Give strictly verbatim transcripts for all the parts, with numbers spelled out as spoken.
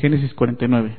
Génesis cuarenta y nueve.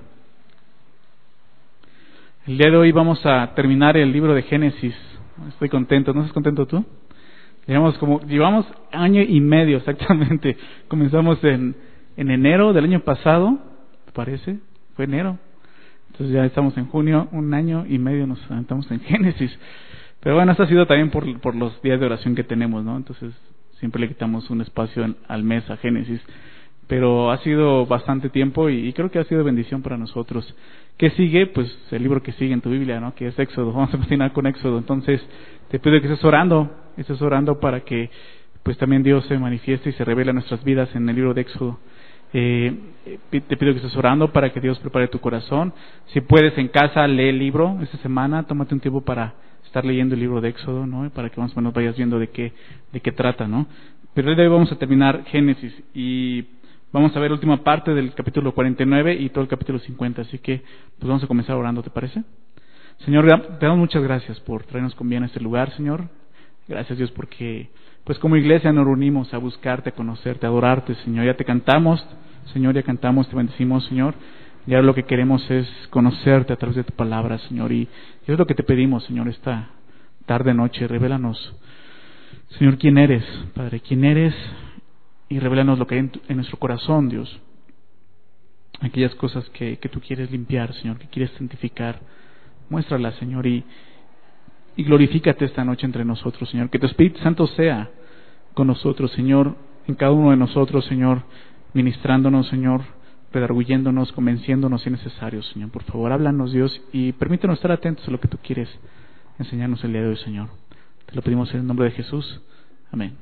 El día de hoy vamos a terminar el libro de Génesis. Estoy contento. ¿No estás contento tú? Llevamos como llevamos año y medio exactamente. Comenzamos en, en enero del año pasado, ¿me parece? Fue enero. Entonces ya estamos en junio, un año y medio nos aventamos en Génesis. Pero bueno, esto ha sido también por, por los días de oración que tenemos, ¿no? Entonces siempre le quitamos un espacio en, al mes a Génesis. Pero ha sido bastante tiempo y, y creo que ha sido bendición para nosotros. ¿Qué sigue? Pues el libro que sigue en tu Biblia, ¿no? Que es Éxodo. Vamos a continuar con Éxodo. Entonces te pido que estés orando, estés orando para que pues también Dios se manifieste y se revele a nuestras vidas en el libro de Éxodo. Eh, te pido que estés orando para que Dios prepare tu corazón. Si puedes en casa, lee el libro esta semana. Tómate un tiempo para estar leyendo el libro de Éxodo, ¿no? Para que más o menos vayas viendo de qué, de qué trata, ¿no? Pero hoy vamos a terminar Génesis y vamos a ver la última parte del capítulo cuarenta y nueve y todo el capítulo cincuenta. Así que pues vamos a comenzar orando, ¿te parece? Señor, te damos muchas gracias por traernos con bien a este lugar, Señor. Gracias, Dios, porque pues como iglesia nos reunimos a buscarte, a conocerte, a adorarte, Señor. Ya te cantamos, Señor, ya cantamos, te bendecimos, Señor. Y ahora lo que queremos es conocerte a través de tu palabra, Señor. Y es lo que te pedimos, Señor, esta tarde, noche. Revélanos, Señor, quién eres, Padre, quién eres. Y revélanos lo que hay en, tu, en nuestro corazón, Dios. Aquellas cosas que, que tú quieres limpiar, Señor, que quieres santificar. Muéstralas, Señor, y, y glorifícate esta noche entre nosotros, Señor. Que tu Espíritu Santo sea con nosotros, Señor, en cada uno de nosotros, Señor, ministrándonos, Señor, redarguyéndonos, convenciéndonos si es necesario, Señor. Por favor, háblanos, Dios, y permítanos estar atentos a lo que tú quieres enseñarnos el día de hoy, Señor. Te lo pedimos en el nombre de Jesús. Amén.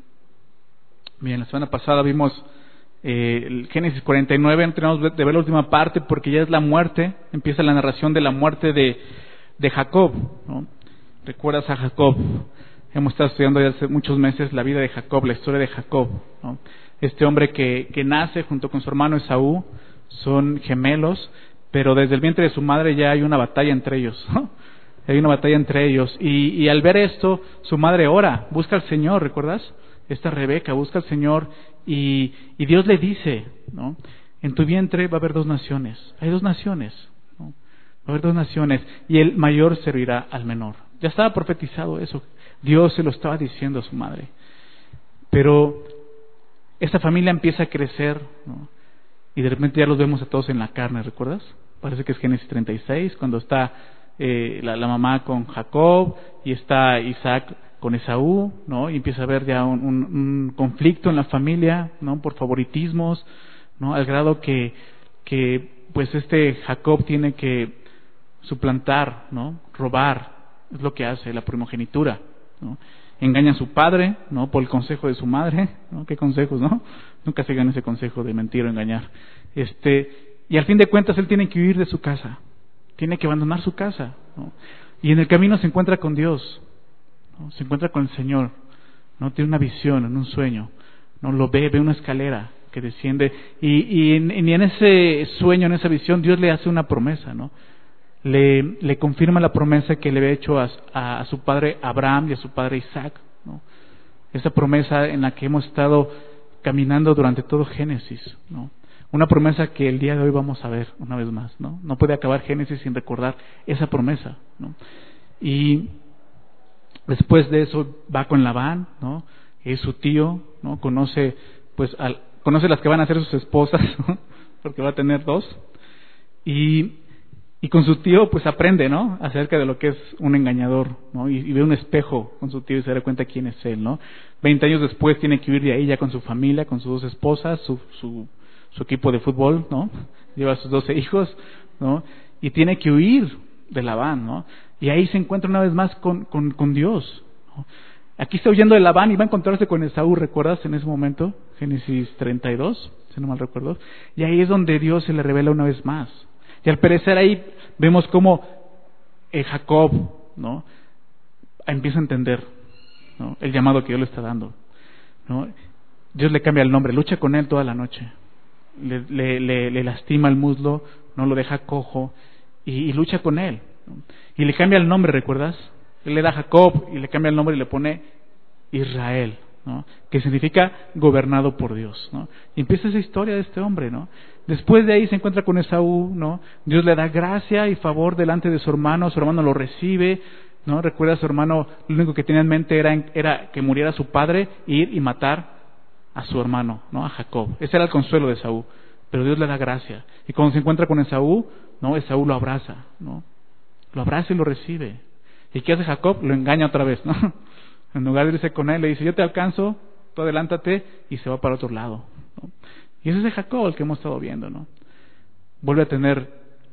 Bien, la semana pasada vimos eh, el Génesis cuarenta y nueve, no tenemos de ver la última parte porque ya es la muerte, empieza la narración de la muerte de, de Jacob, ¿no? ¿Recuerdas a Jacob? Hemos estado estudiando ya hace muchos meses la vida de Jacob, la historia de Jacob, ¿no? Este hombre que, que nace junto con su hermano Esaú, son gemelos, pero desde el vientre de su madre ya hay una batalla entre ellos, ¿no? Hay una batalla entre ellos y, y al ver esto, su madre ora, busca al Señor, ¿recuerdas? Esta Rebeca busca al Señor y, y Dios le dice, ¿no? En tu vientre va a haber dos naciones. Hay dos naciones, ¿no? Va a haber dos naciones y el mayor servirá al menor. Ya estaba profetizado eso. Dios se lo estaba diciendo a su madre. Pero esta familia empieza a crecer, ¿no? Y de repente ya los vemos a todos en la carne, ¿recuerdas? Parece que es Génesis treinta y seis, cuando está eh, la, la mamá con Jacob y está Isaac con Esaú, ¿no? Y empieza a haber ya un, un, un conflicto en la familia, ¿no? Por favoritismos, ¿no? Al grado que, que pues este Jacob tiene que suplantar, ¿no? Robar, es lo que hace, la primogenitura, ¿no? Engaña a su padre, ¿no? Por el consejo de su madre, ¿no? ¿Qué consejos, no? Nunca sigan ese consejo de mentir o engañar. Este, y al fin de cuentas él tiene que huir de su casa, tiene que abandonar su casa, ¿no? Y en el camino se encuentra con Dios, ¿no? Se encuentra con el Señor, ¿no? Tiene una visión, en un sueño, ¿no? Lo ve, ve una escalera que desciende y, y, en, y en ese sueño, en esa visión, Dios le hace una promesa, ¿no? Le, le confirma la promesa que le había hecho a, a, a su padre Abraham y a su padre Isaac, ¿no? Esa promesa en la que hemos estado caminando durante todo Génesis, ¿no? Una promesa que el día de hoy vamos a ver una vez más, ¿no? No puede acabar Génesis sin recordar esa promesa, ¿no? Y después de eso va con Labán, ¿no? Es su tío, ¿no? Conoce, pues, al, conoce las que van a ser sus esposas, ¿no? Porque va a tener dos. Y, y con su tío, pues, aprende, ¿no? Acerca de lo que es un engañador, ¿no? Y, y ve un espejo con su tío y se da cuenta quién es él, ¿no? Veinte años después tiene que huir de ahí ya con su familia, con sus dos esposas, su, su, su equipo de fútbol, ¿no? Lleva a sus doce hijos, ¿no? Y tiene que huir de Labán, ¿no? Y ahí se encuentra una vez más con, con, con Dios, ¿no? Aquí está huyendo de Labán y va a encontrarse con Esaú, ¿recuerdas en ese momento? Génesis treinta y dos, si no mal recuerdo. Y ahí es donde Dios se le revela una vez más. Y al parecer ahí vemos cómo eh, Jacob, ¿no? Empieza a entender, ¿no? El llamado que Dios le está dando, ¿no? Dios le cambia el nombre, lucha con él toda la noche. Le, le, le, le lastima el muslo, no lo deja cojo y, y lucha con él, ¿no? Y le cambia el nombre, ¿recuerdas? Él le da Jacob y le cambia el nombre y le pone Israel, ¿no? Que significa gobernado por Dios, ¿no? Y empieza esa historia de este hombre, ¿no? Después de ahí se encuentra con Esaú, ¿no? Dios le da gracia y favor delante de su hermano, su hermano lo recibe, ¿no? Recuerda a su hermano, lo único que tenía en mente era, era que muriera su padre, ir y matar a su hermano, ¿no? A Jacob. Ese era el consuelo de Esaú, pero Dios le da gracia. Y cuando se encuentra con Esaú, ¿no? Esaú lo abraza, ¿no? Lo abraza y lo recibe. ¿Y qué hace Jacob? Lo engaña otra vez, ¿no? En lugar de irse con él, le dice, yo te alcanzo, tú adelántate, y se va para otro lado, ¿no? Y ese es de Jacob el que hemos estado viendo, ¿no? Vuelve a tener,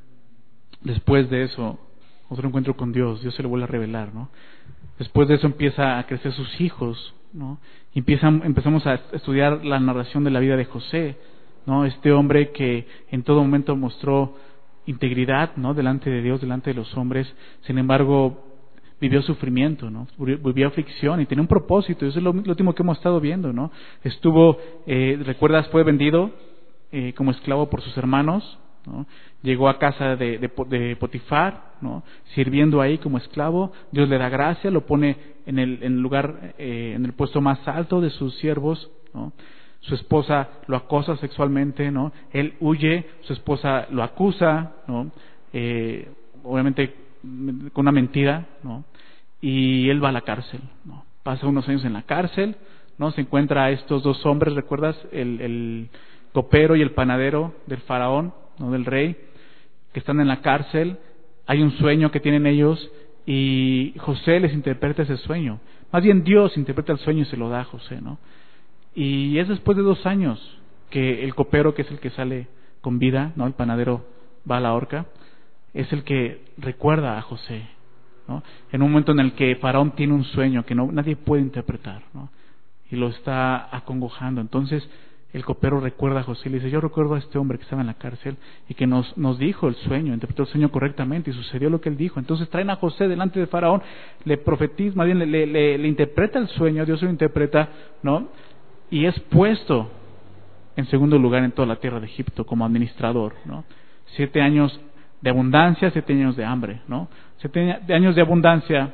después de eso, otro encuentro con Dios. Dios se le vuelve a revelar, ¿no? Después de eso empieza a crecer sus hijos, ¿no? Y empiezan, empezamos a estudiar la narración de la vida de José, ¿no? Este hombre que en todo momento mostró integridad, ¿no? Delante de Dios, delante de los hombres. Sin embargo, vivió sufrimiento, ¿no? Vivió aflicción y tenía un propósito. Eso es lo, lo último que hemos estado viendo, ¿no? Estuvo, eh, recuerdas, fue vendido eh, como esclavo por sus hermanos, ¿no? Llegó a casa de, de, de Potifar, ¿no? Sirviendo ahí como esclavo. Dios le da gracia, lo pone en el, en el lugar, eh, en el puesto más alto de sus siervos, ¿no? Su esposa lo acosa sexualmente, ¿no? Él huye, su esposa lo acusa, ¿no? Eh, obviamente con una mentira, ¿no? Y él va a la cárcel, ¿no? Pasa unos años en la cárcel, ¿no? Se encuentra a estos dos hombres, ¿recuerdas? El, el copero y el panadero del faraón, ¿no? Del rey, que están en la cárcel. Hay un sueño que tienen ellos y José les interpreta ese sueño. Más bien Dios interpreta el sueño y se lo da a José, ¿no? Y es después de dos años que el copero, que es el que sale con vida, ¿no? El panadero va a la horca, es el que recuerda a José, ¿no? En un momento en el que Faraón tiene un sueño que no nadie puede interpretar, ¿no? Y lo está acongojando. Entonces el copero recuerda a José y le dice, yo recuerdo a este hombre que estaba en la cárcel y que nos, nos dijo el sueño, interpretó el sueño correctamente y sucedió lo que él dijo. Entonces traen a José delante de Faraón, le profetiza, más bien le, le, le, le interpreta el sueño, Dios lo interpreta, ¿no? Y es puesto en segundo lugar en toda la tierra de Egipto como administrador, ¿no? Siete años de abundancia, siete años de hambre, ¿no? Siete años de abundancia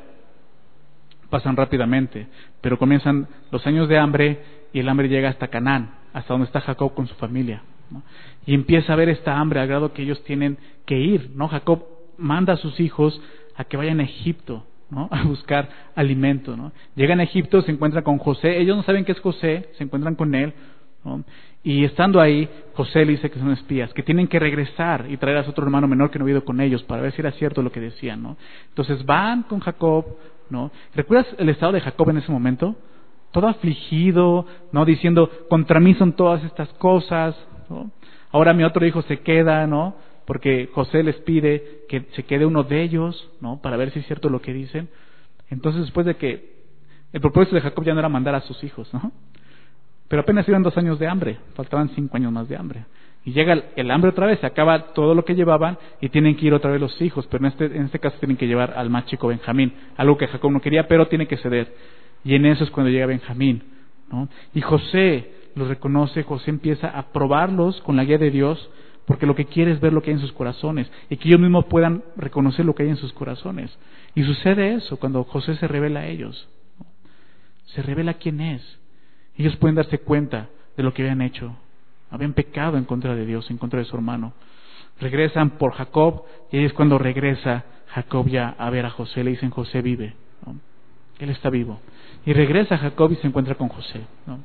pasan rápidamente, pero comienzan los años de hambre y el hambre llega hasta Canaán, hasta donde está Jacob con su familia, ¿no? Y empieza a ver esta hambre al grado que ellos tienen que ir, ¿no? Jacob manda a sus hijos a que vayan a Egipto, ¿no? A buscar alimento, ¿no? Llegan a Egipto, se encuentran con José, ellos no saben qué es José, se encuentran con él, ¿no? Y estando ahí, José le dice que son espías, que tienen que regresar y traer a su otro hermano menor que no ha ido con ellos para ver si era cierto lo que decían, ¿no? Entonces van con Jacob, ¿no? ¿Recuerdas el estado de Jacob en ese momento? Todo afligido, ¿no? Diciendo, contra mí son todas estas cosas, ¿no? Ahora mi otro hijo se queda, ¿no? Porque José les pide que se quede uno de ellos, ¿no? Para ver si es cierto lo que dicen. Entonces, después de que el propósito de Jacob ya no era mandar a sus hijos, ¿no? Pero apenas iban dos años de hambre, faltaban cinco años más de hambre. Y llega el, el hambre otra vez, se acaba todo lo que llevaban y tienen que ir otra vez los hijos, pero en este, en este caso tienen que llevar al más chico Benjamín, algo que Jacob no quería, pero tiene que ceder. Y en eso es cuando llega Benjamín, ¿no? Y José los reconoce, José empieza a probarlos con la guía de Dios, porque lo que quiere es ver lo que hay en sus corazones y que ellos mismos puedan reconocer lo que hay en sus corazones. Y sucede eso cuando José se revela a ellos, ¿no? Se revela quién es. Ellos pueden darse cuenta de lo que habían hecho. Habían pecado en contra de Dios, en contra de su hermano. Regresan por Jacob y ahí es cuando regresa Jacob ya a ver a José. Le dicen, José vive, ¿no? Él está vivo. Y regresa Jacob y se encuentra con José, ¿no?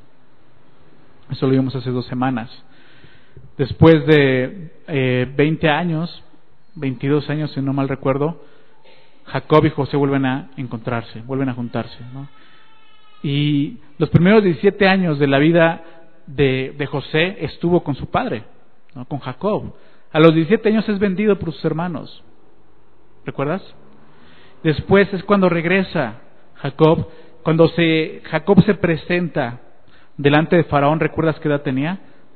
Eso lo vimos hace dos semanas. Después de eh, veinte años, veintidós años si no mal recuerdo, Jacob y José vuelven a encontrarse, vuelven a juntarse, ¿no? Y los primeros diecisiete años de la vida de, de José estuvo con su padre, ¿no? Con Jacob. A los diecisiete años es vendido por sus hermanos, ¿recuerdas? Después es cuando regresa Jacob, cuando se, Jacob se presenta delante de Faraón. ¿Recuerdas qué edad tenía?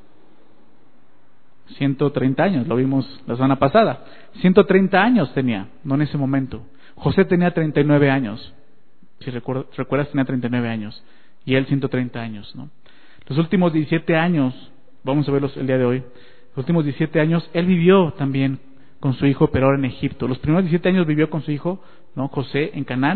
ciento treinta años, lo vimos la semana pasada. ciento treinta años tenía, no en ese momento. José tenía treinta y nueve años. Si recuerdas, tenía treinta y nueve años. Y él ciento treinta años, ¿no? Los últimos diecisiete años, vamos a verlos el día de hoy, los últimos diecisiete años, él vivió también con su hijo, pero ahora en Egipto. Los primeros diecisiete años vivió con su hijo, ¿no? José, en Canaán.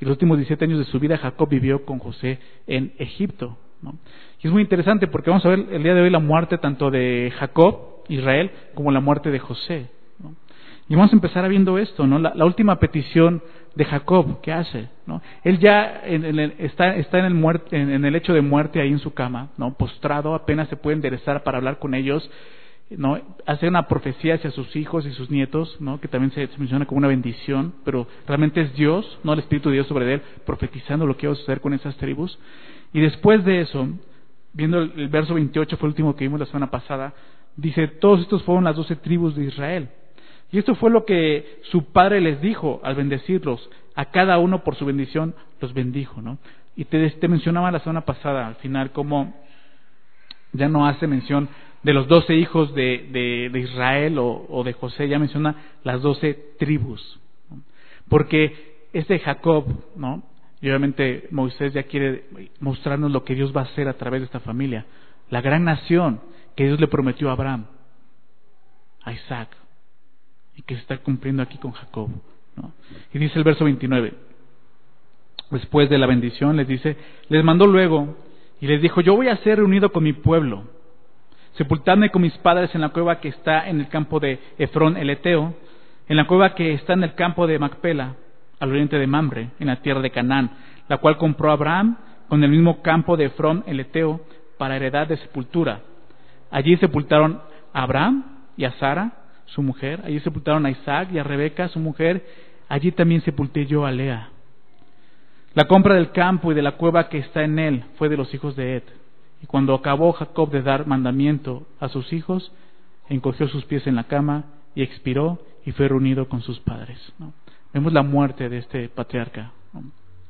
Y los últimos diecisiete años de su vida Jacob vivió con José en Egipto, ¿no? Y es muy interesante porque vamos a ver el día de hoy la muerte tanto de Jacob, Israel, como la muerte de José, ¿no? Y vamos a empezar viendo esto, ¿no? La, la última petición de Jacob, ¿qué hace? ¿No? Él ya en, en el, está, está en, el muerte, en, en el lecho de muerte ahí en su cama, ¿no? Postrado, apenas se puede enderezar para hablar con ellos, ¿no? Hace una profecía hacia sus hijos y sus nietos, ¿no? Que también se, se menciona como una bendición, pero realmente es Dios, no el Espíritu de Dios sobre él, profetizando lo que iba a suceder con esas tribus. Y después de eso, viendo el, el verso veintiocho, fue el último que vimos la semana pasada, dice, todos estos fueron las doce tribus de Israel. Y esto fue lo que su padre les dijo al bendecirlos. A cada uno por su bendición los bendijo, ¿no? Y te, te mencionaba la semana pasada, al final, cómo ya no hace mención de los doce hijos de, de, de Israel o, o de José, ya menciona las doce tribus, ¿no? Porque este Jacob, ¿no? Y obviamente Moisés ya quiere mostrarnos lo que Dios va a hacer a través de esta familia. La gran nación que Dios le prometió a Abraham, a Isaac, y que se está cumpliendo aquí con Jacob, ¿no? Y dice el verso veintinueve, después de la bendición les dice, les mandó luego y les dijo, yo voy a ser reunido con mi pueblo, sepultadme con mis padres en la cueva que está en el campo de Efrón el Eteo, en la cueva que está en el campo de Macpela, al oriente de Mamre, en la tierra de Canaán, la cual compró Abraham con el mismo campo de Efrón el Eteo para heredad de sepultura. Allí sepultaron a Abraham y a Sara, su mujer, allí sepultaron a Isaac y a Rebeca, su mujer, allí también sepulté yo a Lea. La compra del campo y de la cueva que está en él fue de los hijos de Ed. Y cuando acabó Jacob de dar mandamiento a sus hijos, encogió sus pies en la cama y expiró y fue reunido con sus padres, ¿no? Vemos la muerte de este patriarca, ¿no?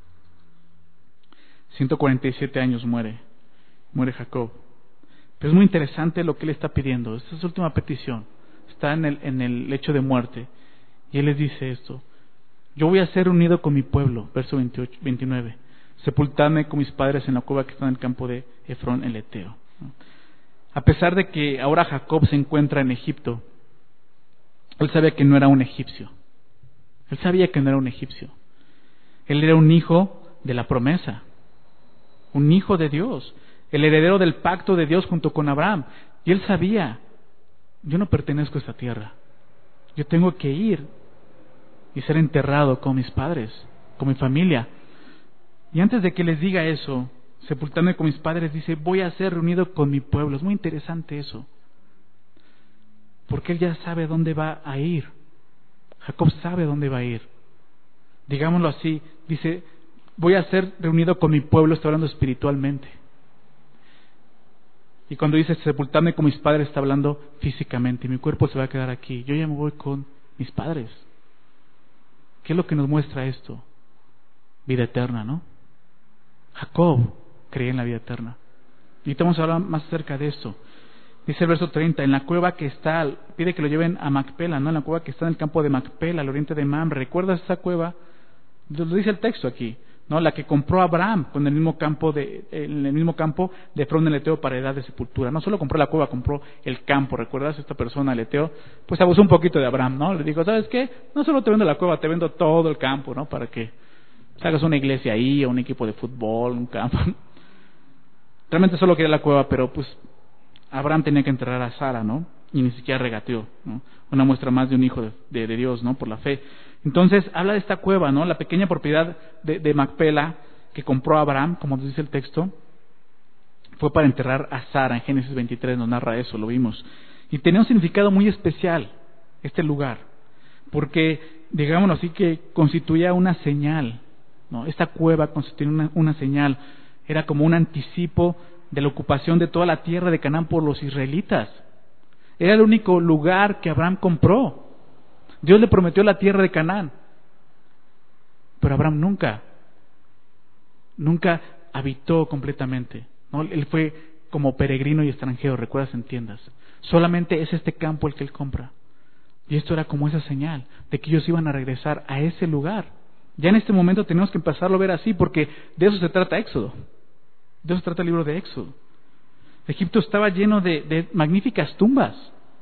ciento cuarenta y siete años muere, muere Jacob. Pero es muy interesante lo que él está pidiendo. Esta es su última petición. Está en el, en el lecho de muerte. Y él les dice esto. Yo voy a ser unido con mi pueblo. Verso veintiocho, veintinueve. Sepultadme con mis padres en la cueva que está en el campo de Efrón el Eteo. A pesar de que ahora Jacob se encuentra en Egipto, él sabía que no era un egipcio. Él sabía que no era un egipcio. Él era un hijo de la promesa. Un hijo de Dios. El heredero del pacto de Dios junto con Abraham. Y él sabía, yo no pertenezco a esta tierra. Yo tengo que ir y ser enterrado con mis padres, con mi familia. Y antes de que les diga eso, sepultarme con mis padres, dice, voy a ser reunido con mi pueblo. Es muy interesante eso. Porque él ya sabe dónde va a ir. Jacob sabe dónde va a ir. Digámoslo así, dice, voy a ser reunido con mi pueblo, está hablando espiritualmente. Y cuando dice sepultarme con mis padres, está hablando físicamente. Mi cuerpo se va a quedar aquí. Yo ya me voy con mis padres. ¿Qué es lo que nos muestra esto? Vida eterna, ¿no? Jacob creía en la vida eterna. Y vamos a hablar más acerca de esto. Dice el verso treinta, en la cueva que está, pide que lo lleven a Macpela, ¿no? En la cueva que está en el campo de Macpela, al oriente de Mamre. ¿Recuerdas esa cueva? Lo dice el texto aquí, ¿no? La que compró Abraham con el mismo campo de, en el mismo campo de Efrón el Eteo para edad de sepultura. No solo compró la cueva, compró el campo. ¿Recuerdas? Esta persona, el Eteo, pues abusó un poquito de Abraham, ¿no? Le dijo, ¿sabes qué? No solo te vendo la cueva, te vendo todo el campo, ¿no? Para que hagas una iglesia ahí, o un equipo de fútbol, un campo. Realmente solo quería la cueva, pero pues Abraham tenía que enterrar a Sara, ¿no? Y ni siquiera regateó, ¿no? Una muestra más de un hijo de, de, de Dios, ¿no? Por la fe. Entonces, habla de esta cueva, ¿no? La pequeña propiedad de, de Macpela que compró Abraham, como dice el texto, fue para enterrar a Sara. En Génesis veintitrés nos narra eso, lo vimos. Y tenía un significado muy especial este lugar, porque, digámoslo así, que constituía una señal, ¿no? Esta cueva constituía una, una señal, era como un anticipo de la ocupación de toda la tierra de Canaán por los israelitas. Era el único lugar que Abraham compró. Dios le prometió la tierra de Canaán, pero Abraham nunca, nunca habitó completamente, ¿no? Él fue como peregrino y extranjero, recuerdas en tiendas. Solamente es este campo el que él compra. Y esto era como esa señal de que ellos iban a regresar a ese lugar. Ya en este momento tenemos que empezarlo a ver así, porque de eso se trata Éxodo. De eso se trata el libro de Éxodo. Egipto estaba lleno de, de magníficas tumbas,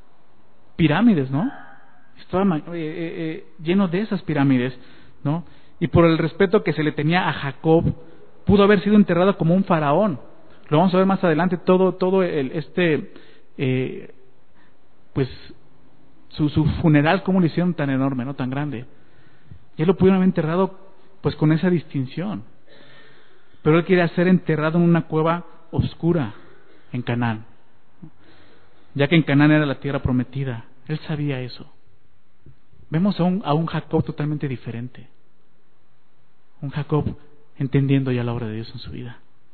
pirámides, ¿no? Estaba eh, eh, lleno de esas pirámides, ¿no? y por el respeto que se le tenía a Jacob, pudo haber sido enterrado como un faraón. Lo vamos a ver más adelante, todo, todo el, este, eh, pues, su, su funeral, cómo lo hicieron tan enorme, no tan grande. Y él lo pudieron haber enterrado, pues, con esa distinción. Pero él quería ser enterrado en una cueva oscura en Canaán, ya que en Canaán era la tierra prometida. Él sabía eso. Vemos a un, a un Jacob totalmente diferente. Un Jacob entendiendo ya la obra de Dios en su vida.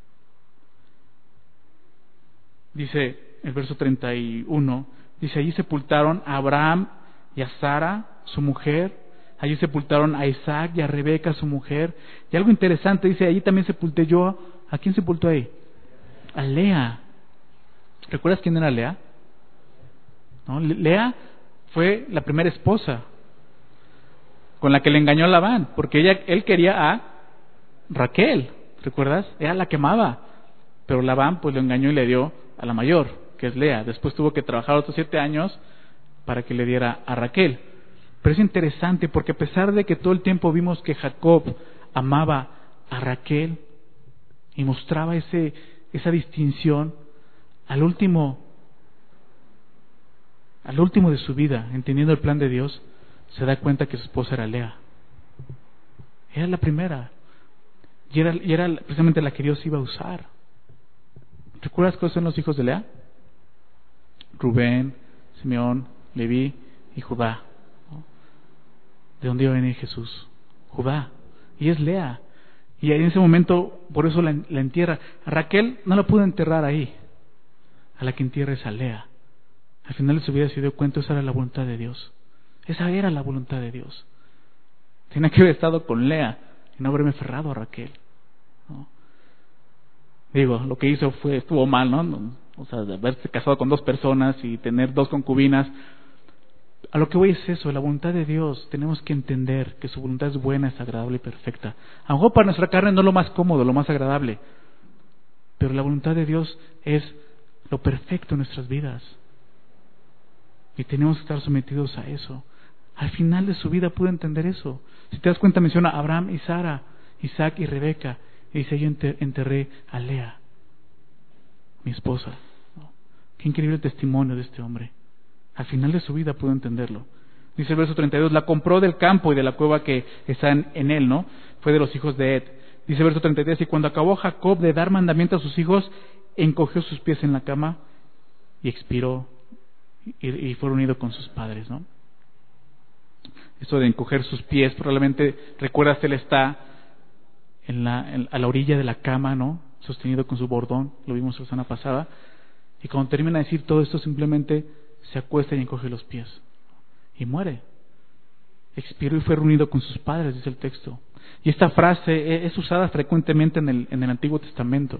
Dice el verso treinta y uno, dice, allí sepultaron a Abraham y a Sara, su mujer. Allí sepultaron a Isaac y a Rebeca, su mujer. Y algo interesante, dice, allí también sepulté yo. ¿A quién sepultó ahí? A Lea. ¿Recuerdas quién era Lea? ¿No? Lea fue la primera esposa con la que le engañó Labán, porque ella, él quería a Raquel, ¿recuerdas? Era la que amaba, pero Labán pues lo engañó y le dio a la mayor, que es Lea. Después tuvo que trabajar otros siete años para que le diera a Raquel. Pero es interesante porque a pesar de que todo el tiempo vimos que Jacob amaba a Raquel y mostraba ese, esa distinción, al último, al último de su vida, entendiendo el plan de Dios, se da cuenta que su esposa era Lea. Era la primera. Y era, y era precisamente la que Dios iba a usar. ¿Recuerdas cuáles son los hijos de Lea? Rubén, Simeón, Leví y Judá. ¿De dónde iba a venir Jesús? Judá. Y es Lea. Y en ese momento, por eso la, la entierra. A Raquel no la pudo enterrar ahí. A la que entierra es a Lea. Al final de su vida se dio cuenta, esa era la voluntad de Dios. Esa era la voluntad de Dios. Tenía que haber estado con Lea y no haberme aferrado a Raquel, ¿no? Digo, lo que hizo fue, estuvo mal, ¿no? O sea, de haberse casado con dos personas y tener dos concubinas. A lo que voy es eso, la voluntad de Dios. Tenemos que entender que su voluntad es buena, es agradable y perfecta. A lo mejor para nuestra carne no es lo más cómodo, lo más agradable, pero la voluntad de Dios es lo perfecto en nuestras vidas. Y tenemos que estar sometidos a eso. Al final de su vida pudo entender eso. Si te das cuenta, menciona a Abraham y Sara, Isaac y Rebeca. Y dice, yo enterré a Lea, mi esposa. ¿No? Qué increíble testimonio de este hombre. Al final de su vida pudo entenderlo. Dice el verso treinta y dos, la compró del campo y de la cueva que está en, en él, ¿no? Fue de los hijos de Ed. Dice el verso treinta y tres, y cuando acabó Jacob de dar mandamiento a sus hijos, encogió sus pies en la cama y expiró y, y fue unido con sus padres, ¿no? Esto de encoger sus pies, probablemente recuerdas, él está en la, en, a la orilla de la cama, ¿no? Sostenido con su bordón, lo vimos la semana pasada, y cuando termina de decir todo esto, simplemente se acuesta y encoge los pies y muere. Expiró y fue reunido con sus padres, dice el texto. Y esta frase es usada frecuentemente en el, en el Antiguo Testamento,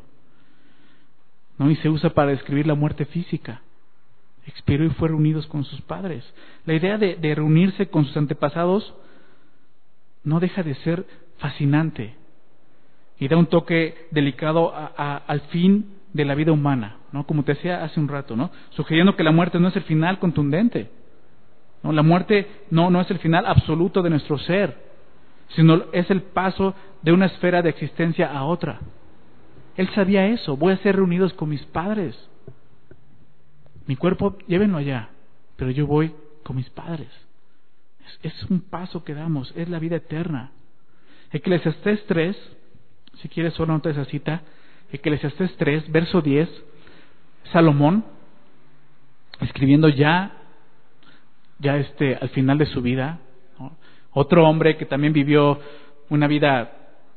¿no? Y se usa para describir la muerte física. Expiró y fue reunidos con sus padres. La idea de, de reunirse con sus antepasados no deja de ser fascinante y da un toque delicado a, a, al fin de la vida humana, ¿no? Como te decía hace un rato, ¿no? Sugiriendo que la muerte no es el final contundente, ¿no? La muerte no, no es el final absoluto de nuestro ser, sino es el paso de una esfera de existencia a otra. Él sabía eso. Voy a ser reunidos con mis padres. Mi cuerpo, llévenlo allá, pero yo voy con mis padres. Es, es un paso que damos, es la vida eterna. Eclesiastés tres, si quieres solo nota esa cita, Eclesiastés tres, verso diez, Salomón, escribiendo ya, ya este, al final de su vida, ¿no? Otro hombre que también vivió una vida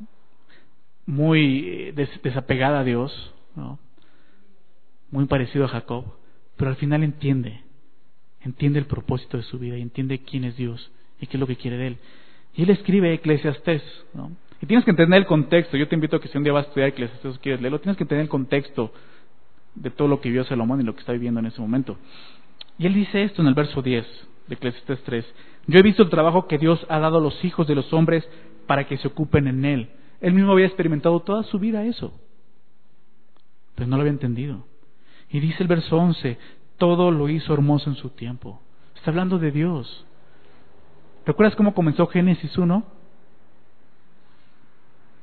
muy des, desapegada a Dios, ¿no? Muy parecido a Jacob, pero al final entiende, entiende el propósito de su vida y entiende quién es Dios y qué es lo que quiere de él. Y él escribe Eclesiastés, ¿no? Y tienes que entender el contexto. Yo te invito a que si un día vas a estudiar Eclesiastés o quieres leerlo, tienes que entender el contexto de todo lo que vio Salomón y lo que está viviendo en ese momento. Y él dice esto en el verso diez de Eclesiastés tres. Yo he visto el trabajo que Dios ha dado a los hijos de los hombres para que se ocupen en él. Él mismo había experimentado toda su vida eso, pero no lo había entendido. Y dice el verso once, todo lo hizo hermoso en su tiempo. Está hablando de Dios. ¿Recuerdas cómo comenzó Génesis uno?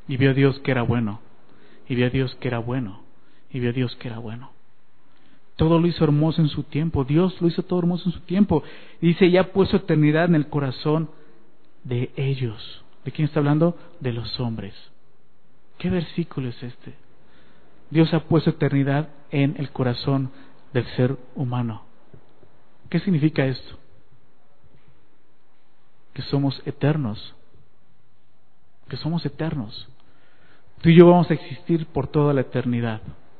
Y vio Dios que era bueno. Y vio Dios que era bueno. Y vio Dios que era bueno. Todo lo hizo hermoso en su tiempo. Dios lo hizo todo hermoso en su tiempo. Y dice, ya ha puesto eternidad en el corazón de ellos. ¿De quién está hablando? De los hombres. ¿Qué versículo es este? Dios ha puesto eternidad en el corazón del ser humano. ¿Qué significa esto? Que somos eternos. Que somos eternos. Tú y yo vamos a existir por toda la eternidad.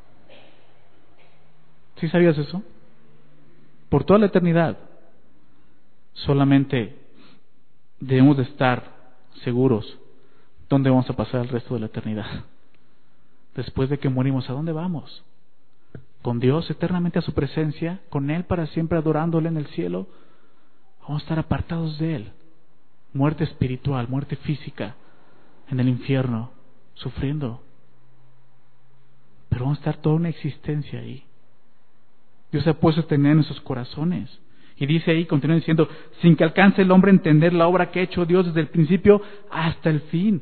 ¿Sí sabías eso? Por toda la eternidad. Solamente debemos de estar seguros dónde vamos a pasar el resto de la eternidad. Después de que morimos, ¿a dónde vamos? ¿Con Dios eternamente a su presencia? ¿Con Él para siempre adorándole en el cielo? Vamos a estar apartados de Él. Muerte espiritual, muerte física, en el infierno, sufriendo. Pero vamos a estar toda una existencia ahí. Dios ha puesto eternidad en nuestros corazones. Y dice ahí, continúa diciendo, sin que alcance el hombre a entender la obra que ha hecho Dios desde el principio hasta el fin.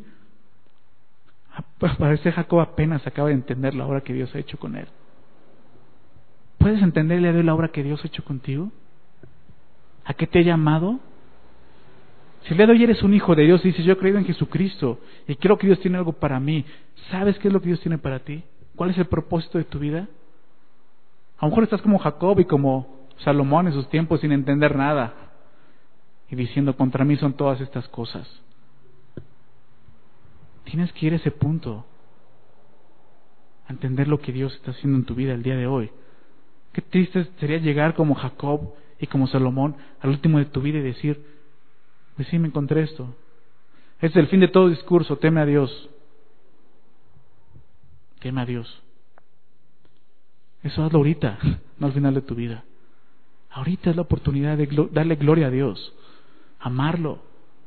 Parece Jacob apenas acaba de entender la obra que Dios ha hecho con él. ¿Puedes entender el día de hoy la obra que Dios ha hecho contigo? ¿A qué te ha llamado? Si el día de hoy eres un hijo de Dios y dices, yo he creído en Jesucristo y creo que Dios tiene algo para mí, ¿sabes qué es lo que Dios tiene para ti? ¿Cuál es el propósito de tu vida? A lo mejor estás como Jacob y como Salomón en sus tiempos sin entender nada y diciendo, contra mí son todas estas cosas. Tienes que ir a ese punto, a entender lo que Dios está haciendo en tu vida el día de hoy. Qué triste sería llegar como Jacob y como Salomón al último de tu vida y decir, pues sí, me encontré esto. Este es el fin de todo discurso, teme a Dios. Teme a Dios. Eso hazlo ahorita, no al final de tu vida. Ahorita es la oportunidad de glo- darle gloria a Dios, amarlo.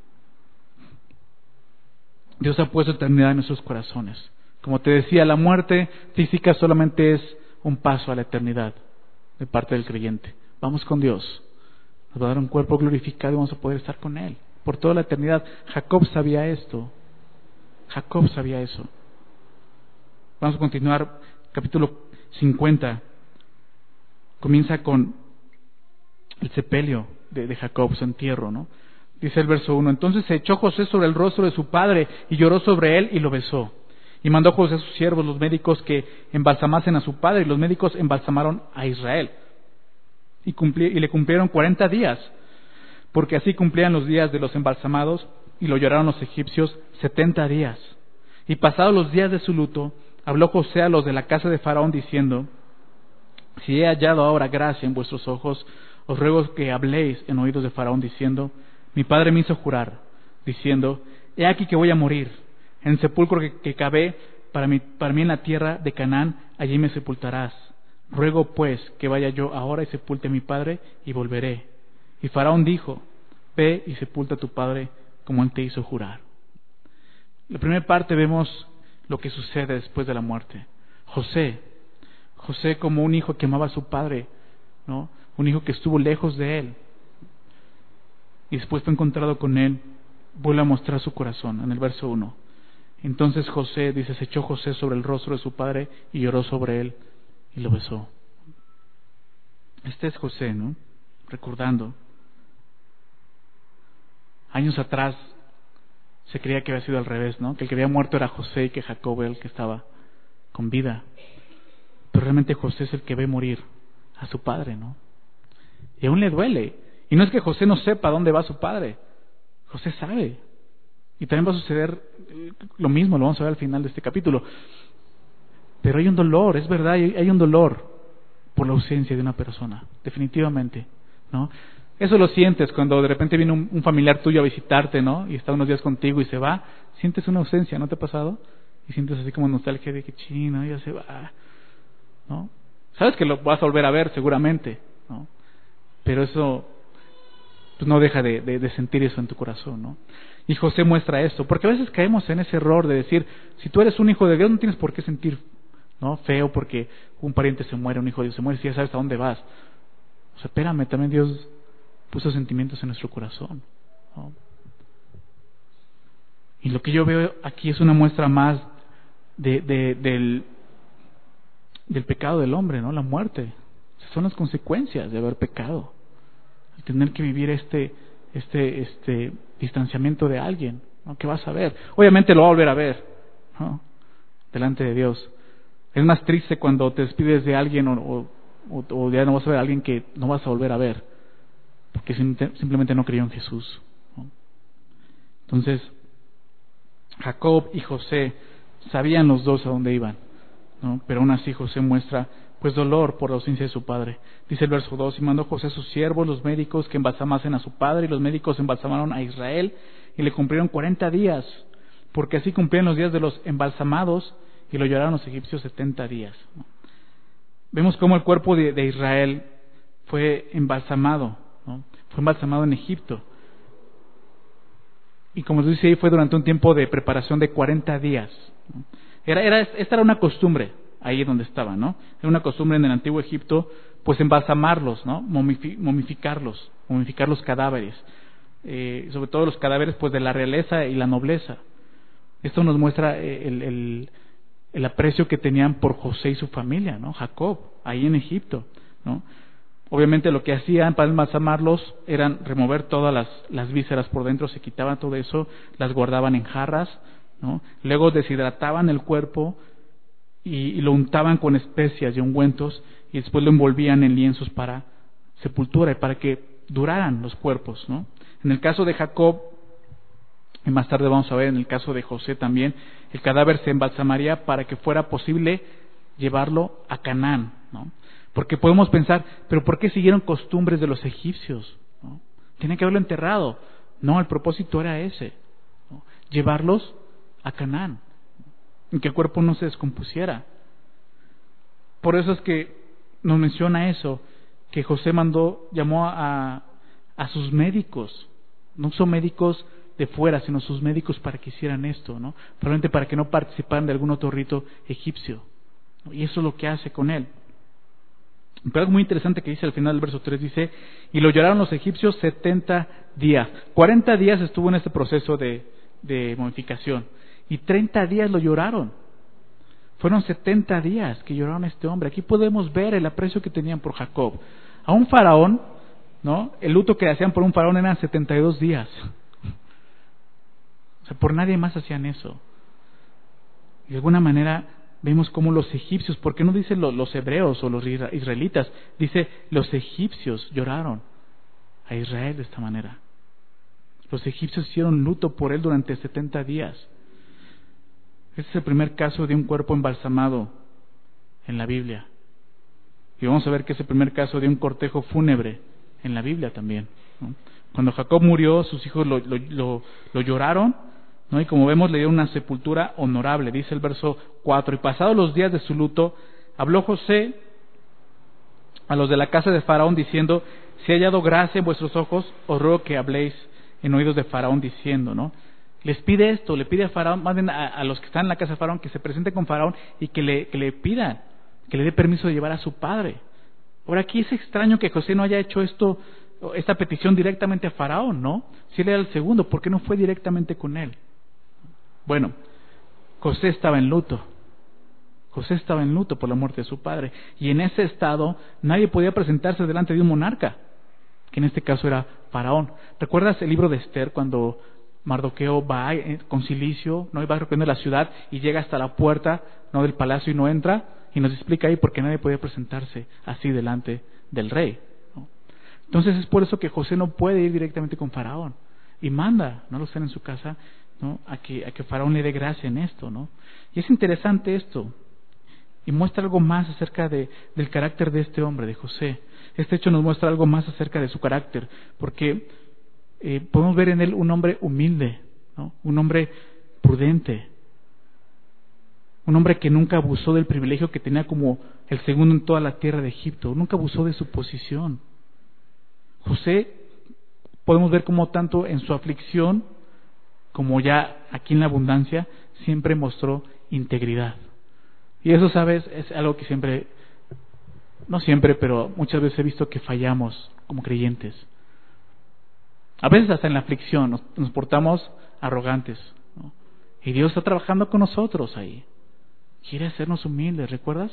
Dios ha puesto eternidad en nuestros corazones. Como te decía, la muerte física solamente es un paso a la eternidad de parte del creyente. Vamos con Dios. Nos va a dar un cuerpo glorificado y vamos a poder estar con Él por toda la eternidad. Jacob sabía esto. Jacob sabía eso. Vamos a continuar. Capítulo cincuenta. Comienza con el sepelio de, de Jacob, su entierro, ¿no? Dice el verso uno, entonces se echó José sobre el rostro de su padre y lloró sobre él y lo besó. Y mandó José a sus siervos, los médicos, que embalsamasen a su padre, y los médicos embalsamaron a Israel. Y, cumplí, y le cumplieron cuarenta días, porque así cumplían los días de los embalsamados, y lo lloraron los egipcios setenta días. Y pasados los días de su luto, habló José a los de la casa de Faraón diciendo, si he hallado ahora gracia en vuestros ojos, os ruego que habléis en oídos de Faraón diciendo, mi padre me hizo jurar, diciendo, he aquí que voy a morir, en el sepulcro que, que cavé para mí, para mí en la tierra de Canaán, allí me sepultarás. Ruego pues que vaya yo ahora y sepulte a mi padre y volveré. Y Faraón dijo, ve y sepulta a tu padre como él te hizo jurar. En la primera parte vemos lo que sucede después de la muerte. José, José como un hijo que amaba a su padre, ¿no? Un hijo que estuvo lejos de él. Y después fue encontrado con él, vuelve a mostrar su corazón en el verso uno. Entonces José, dice, se echó José sobre el rostro de su padre y lloró sobre él y lo besó. Este es José, ¿no? Recordando. Años atrás se creía que había sido al revés, ¿no? Que el que había muerto era José y que Jacob era el que estaba con vida. Pero realmente José es el que ve morir a su padre, ¿no? Y aún le duele. Y no es que José no sepa dónde va su padre. José sabe. Y también va a suceder lo mismo, lo vamos a ver al final de este capítulo. Pero hay un dolor, es verdad, hay un dolor por la ausencia de una persona, definitivamente, ¿no? Eso lo sientes cuando de repente viene un, un familiar tuyo a visitarte, ¿no? Y está unos días contigo y se va. Sientes una ausencia, ¿no te ha pasado? Y sientes así como nostalgia de que chino, ya se va, ¿no? Sabes que lo vas a volver a ver seguramente, ¿no? Pero eso pues no deja de, de, de sentir eso en tu corazón, ¿no? Y José muestra esto, porque a veces caemos en ese error de decir, si tú eres un hijo de Dios no tienes por qué sentir, ¿no? Feo porque un pariente se muere, un hijo de Dios se muere, si ya sabes a dónde vas. O sea, espérame, también Dios puso sentimientos en nuestro corazón, ¿no? Y lo que yo veo aquí es una muestra más de, de, del, del pecado del hombre, ¿no? La muerte. Son las consecuencias de haber pecado. El tener que vivir este, este, este distanciamiento de alguien, ¿no? Que vas a ver. Obviamente lo va a volver a ver, ¿no? Delante de Dios. Es más triste cuando te despides de alguien o, o, o ya no vas a ver a alguien que no vas a volver a ver, porque simplemente no creyó en Jesús, ¿no? Entonces, Jacob y José sabían los dos a dónde iban, ¿no? Pero aún así José muestra pues dolor por la ausencia de su padre. Dice el verso dos: y mandó José a sus siervos, los médicos, que embalsamasen a su padre, y los médicos embalsamaron a Israel, y le cumplieron cuarenta días, porque así cumplían los días de los embalsamados, y lo lloraron los egipcios setenta días, ¿no? Vemos cómo el cuerpo de, de Israel fue embalsamado, ¿no? Fue embalsamado en Egipto. Y como dice ahí, fue durante un tiempo de preparación de cuarenta días, ¿no? Era, era, esta era una costumbre ahí donde estaba, ¿no? Era una costumbre en el antiguo Egipto, pues embalsamarlos, ¿no? Momifi, momificarlos, momificar los cadáveres, eh, sobre todo los cadáveres pues de la realeza y la nobleza. Esto nos muestra el, el, el aprecio que tenían por José y su familia, ¿no? Jacob, ahí en Egipto, ¿no? Obviamente lo que hacían para embalsamarlos eran remover todas las, las vísceras por dentro, se quitaban todo eso, las guardaban en jarras, ¿no? Luego deshidrataban el cuerpo y, y lo untaban con especias y ungüentos, y después lo envolvían en lienzos para sepultura y para que duraran los cuerpos, ¿no? En el caso de Jacob, y más tarde vamos a ver en el caso de José también, el cadáver se embalsamaría para que fuera posible llevarlo a Canaán, ¿no? Porque podemos pensar, pero ¿por qué siguieron costumbres de los egipcios, ¿no? Tienen que haberlo enterrado. No, el propósito era ese, ¿no? Llevarlos a Canaán, y que el cuerpo no se descompusiera. Por eso es que nos menciona eso, que José mandó, llamó a, a sus médicos, no son médicos de fuera, sino sus médicos para que hicieran esto, ¿no? Probablemente para que no participaran de algún otro rito egipcio, ¿no? Y eso es lo que hace con él. Pero algo muy interesante que dice al final del verso tres, dice: y lo lloraron los egipcios setenta días. cuarenta días estuvo en este proceso de, de momificación, y treinta días lo lloraron. Fueron setenta días que lloraron a este hombre. Aquí podemos ver el aprecio que tenían por Jacob. A un faraón, ¿no? El luto que hacían por un faraón eran setenta y dos días. O sea, por nadie más hacían eso. Y de alguna manera vemos cómo los egipcios, ¿por qué no dice los, los hebreos o los israelitas? Dice, los egipcios lloraron a Israel de esta manera. Los egipcios hicieron luto por él durante setenta días. Este es el primer caso de un cuerpo embalsamado en la Biblia. Y vamos a ver que es el primer caso de un cortejo fúnebre en la Biblia también, ¿no? Cuando Jacob murió, sus hijos lo, lo, lo, lo lloraron, ¿no? Y como vemos, le dieron una sepultura honorable. Dice el verso cuatro: y pasados los días de su luto, habló José a los de la casa de Faraón diciendo: si he hallado gracia en vuestros ojos, os ruego que habléis en oídos de Faraón diciendo, ¿no? Les pide esto, le pide a Faraón, más bien a, a los que están en la casa de Faraón, que se presenten con Faraón y que le, que le pidan, que le dé permiso de llevar a su padre. Ahora, aquí es extraño que José no haya hecho esto, esta petición directamente a Faraón, ¿no? Si él era el segundo, ¿por qué no fue directamente con él? Bueno, José estaba en luto. José estaba en luto por la muerte de su padre. Y en ese estado nadie podía presentarse delante de un monarca, que en este caso era Faraón. ¿Recuerdas el libro de Esther, cuando Mardoqueo va con cilicio, ¿no? Y va recorriendo la ciudad y llega hasta la puerta, ¿no?, del palacio y no entra? Y nos explica ahí por qué nadie podía presentarse así delante del rey, ¿no? Entonces es por eso que José no puede ir directamente con Faraón. Y manda, no lo estén en su casa, ¿no?, a que, a que Faraón le dé gracia en esto, ¿no? Y es interesante esto. Y muestra algo más acerca de, del carácter de este hombre, de José. Este hecho nos muestra algo más acerca de su carácter, porque eh, podemos ver en él un hombre humilde, ¿no? Un hombre prudente, un hombre que nunca abusó del privilegio que tenía como el segundo en toda la tierra de Egipto, nunca abusó de su posición. José, podemos ver como tanto en su aflicción como ya aquí en la abundancia, siempre mostró integridad. Y eso, ¿sabes?, es algo que siempre, no siempre, pero muchas veces he visto que fallamos como creyentes. A veces hasta en la aflicción nos, nos portamos arrogantes, ¿no? Y Dios está trabajando con nosotros ahí. Quiere hacernos humildes, ¿recuerdas?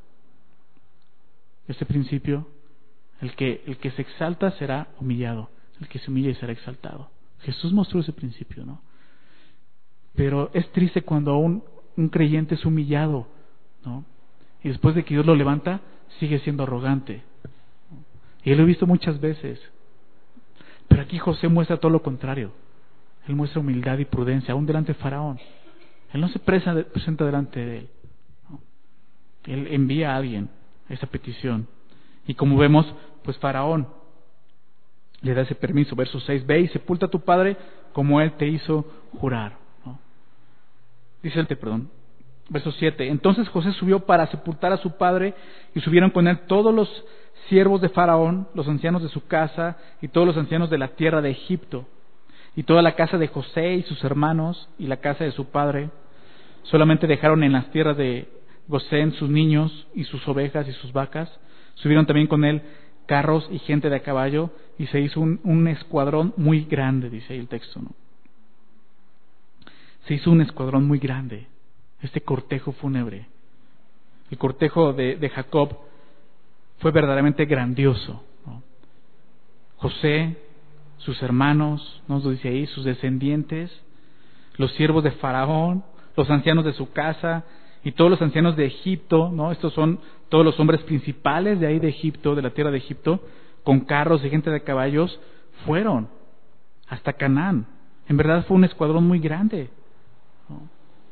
Este principio, el que, el que se exalta será humillado, el que se humilla será exaltado. Jesús mostró ese principio, ¿no? Pero es triste cuando un, un creyente es humillado, ¿no? Y después de que Dios lo levanta, sigue siendo arrogante. Y lo he visto muchas veces. Pero aquí José muestra todo lo contrario. Él muestra humildad y prudencia, aún delante de Faraón. Él no se presenta delante de él, ¿no? Él envía a alguien esa petición. Y como vemos, pues Faraón le da ese permiso. Verso seis, ve y sepulta a tu padre como él te hizo jurar, ¿no? Dice el, perdón, verso siete, entonces José subió para sepultar a su padre y subieron con él todos los siervos de Faraón, los ancianos de su casa y todos los ancianos de la tierra de Egipto. Y toda la casa de José y sus hermanos y la casa de su padre. Solamente dejaron en las tierras de Gosén sus niños y sus ovejas y sus vacas. Subieron también con él carros y gente de a caballo, y se hizo un, un escuadrón muy grande, dice ahí el texto, ¿no? Se hizo un escuadrón muy grande, este cortejo fúnebre. El cortejo de, de Jacob fue verdaderamente grandioso, ¿no? José, sus hermanos, nos lo dice ahí, sus descendientes, los siervos de Faraón, los ancianos de su casa y todos los ancianos de Egipto, ¿no? Estos son todos los hombres principales de ahí de Egipto, de la tierra de Egipto, con carros y gente de caballos, fueron hasta Canaán. En verdad fue un escuadrón muy grande, ¿no?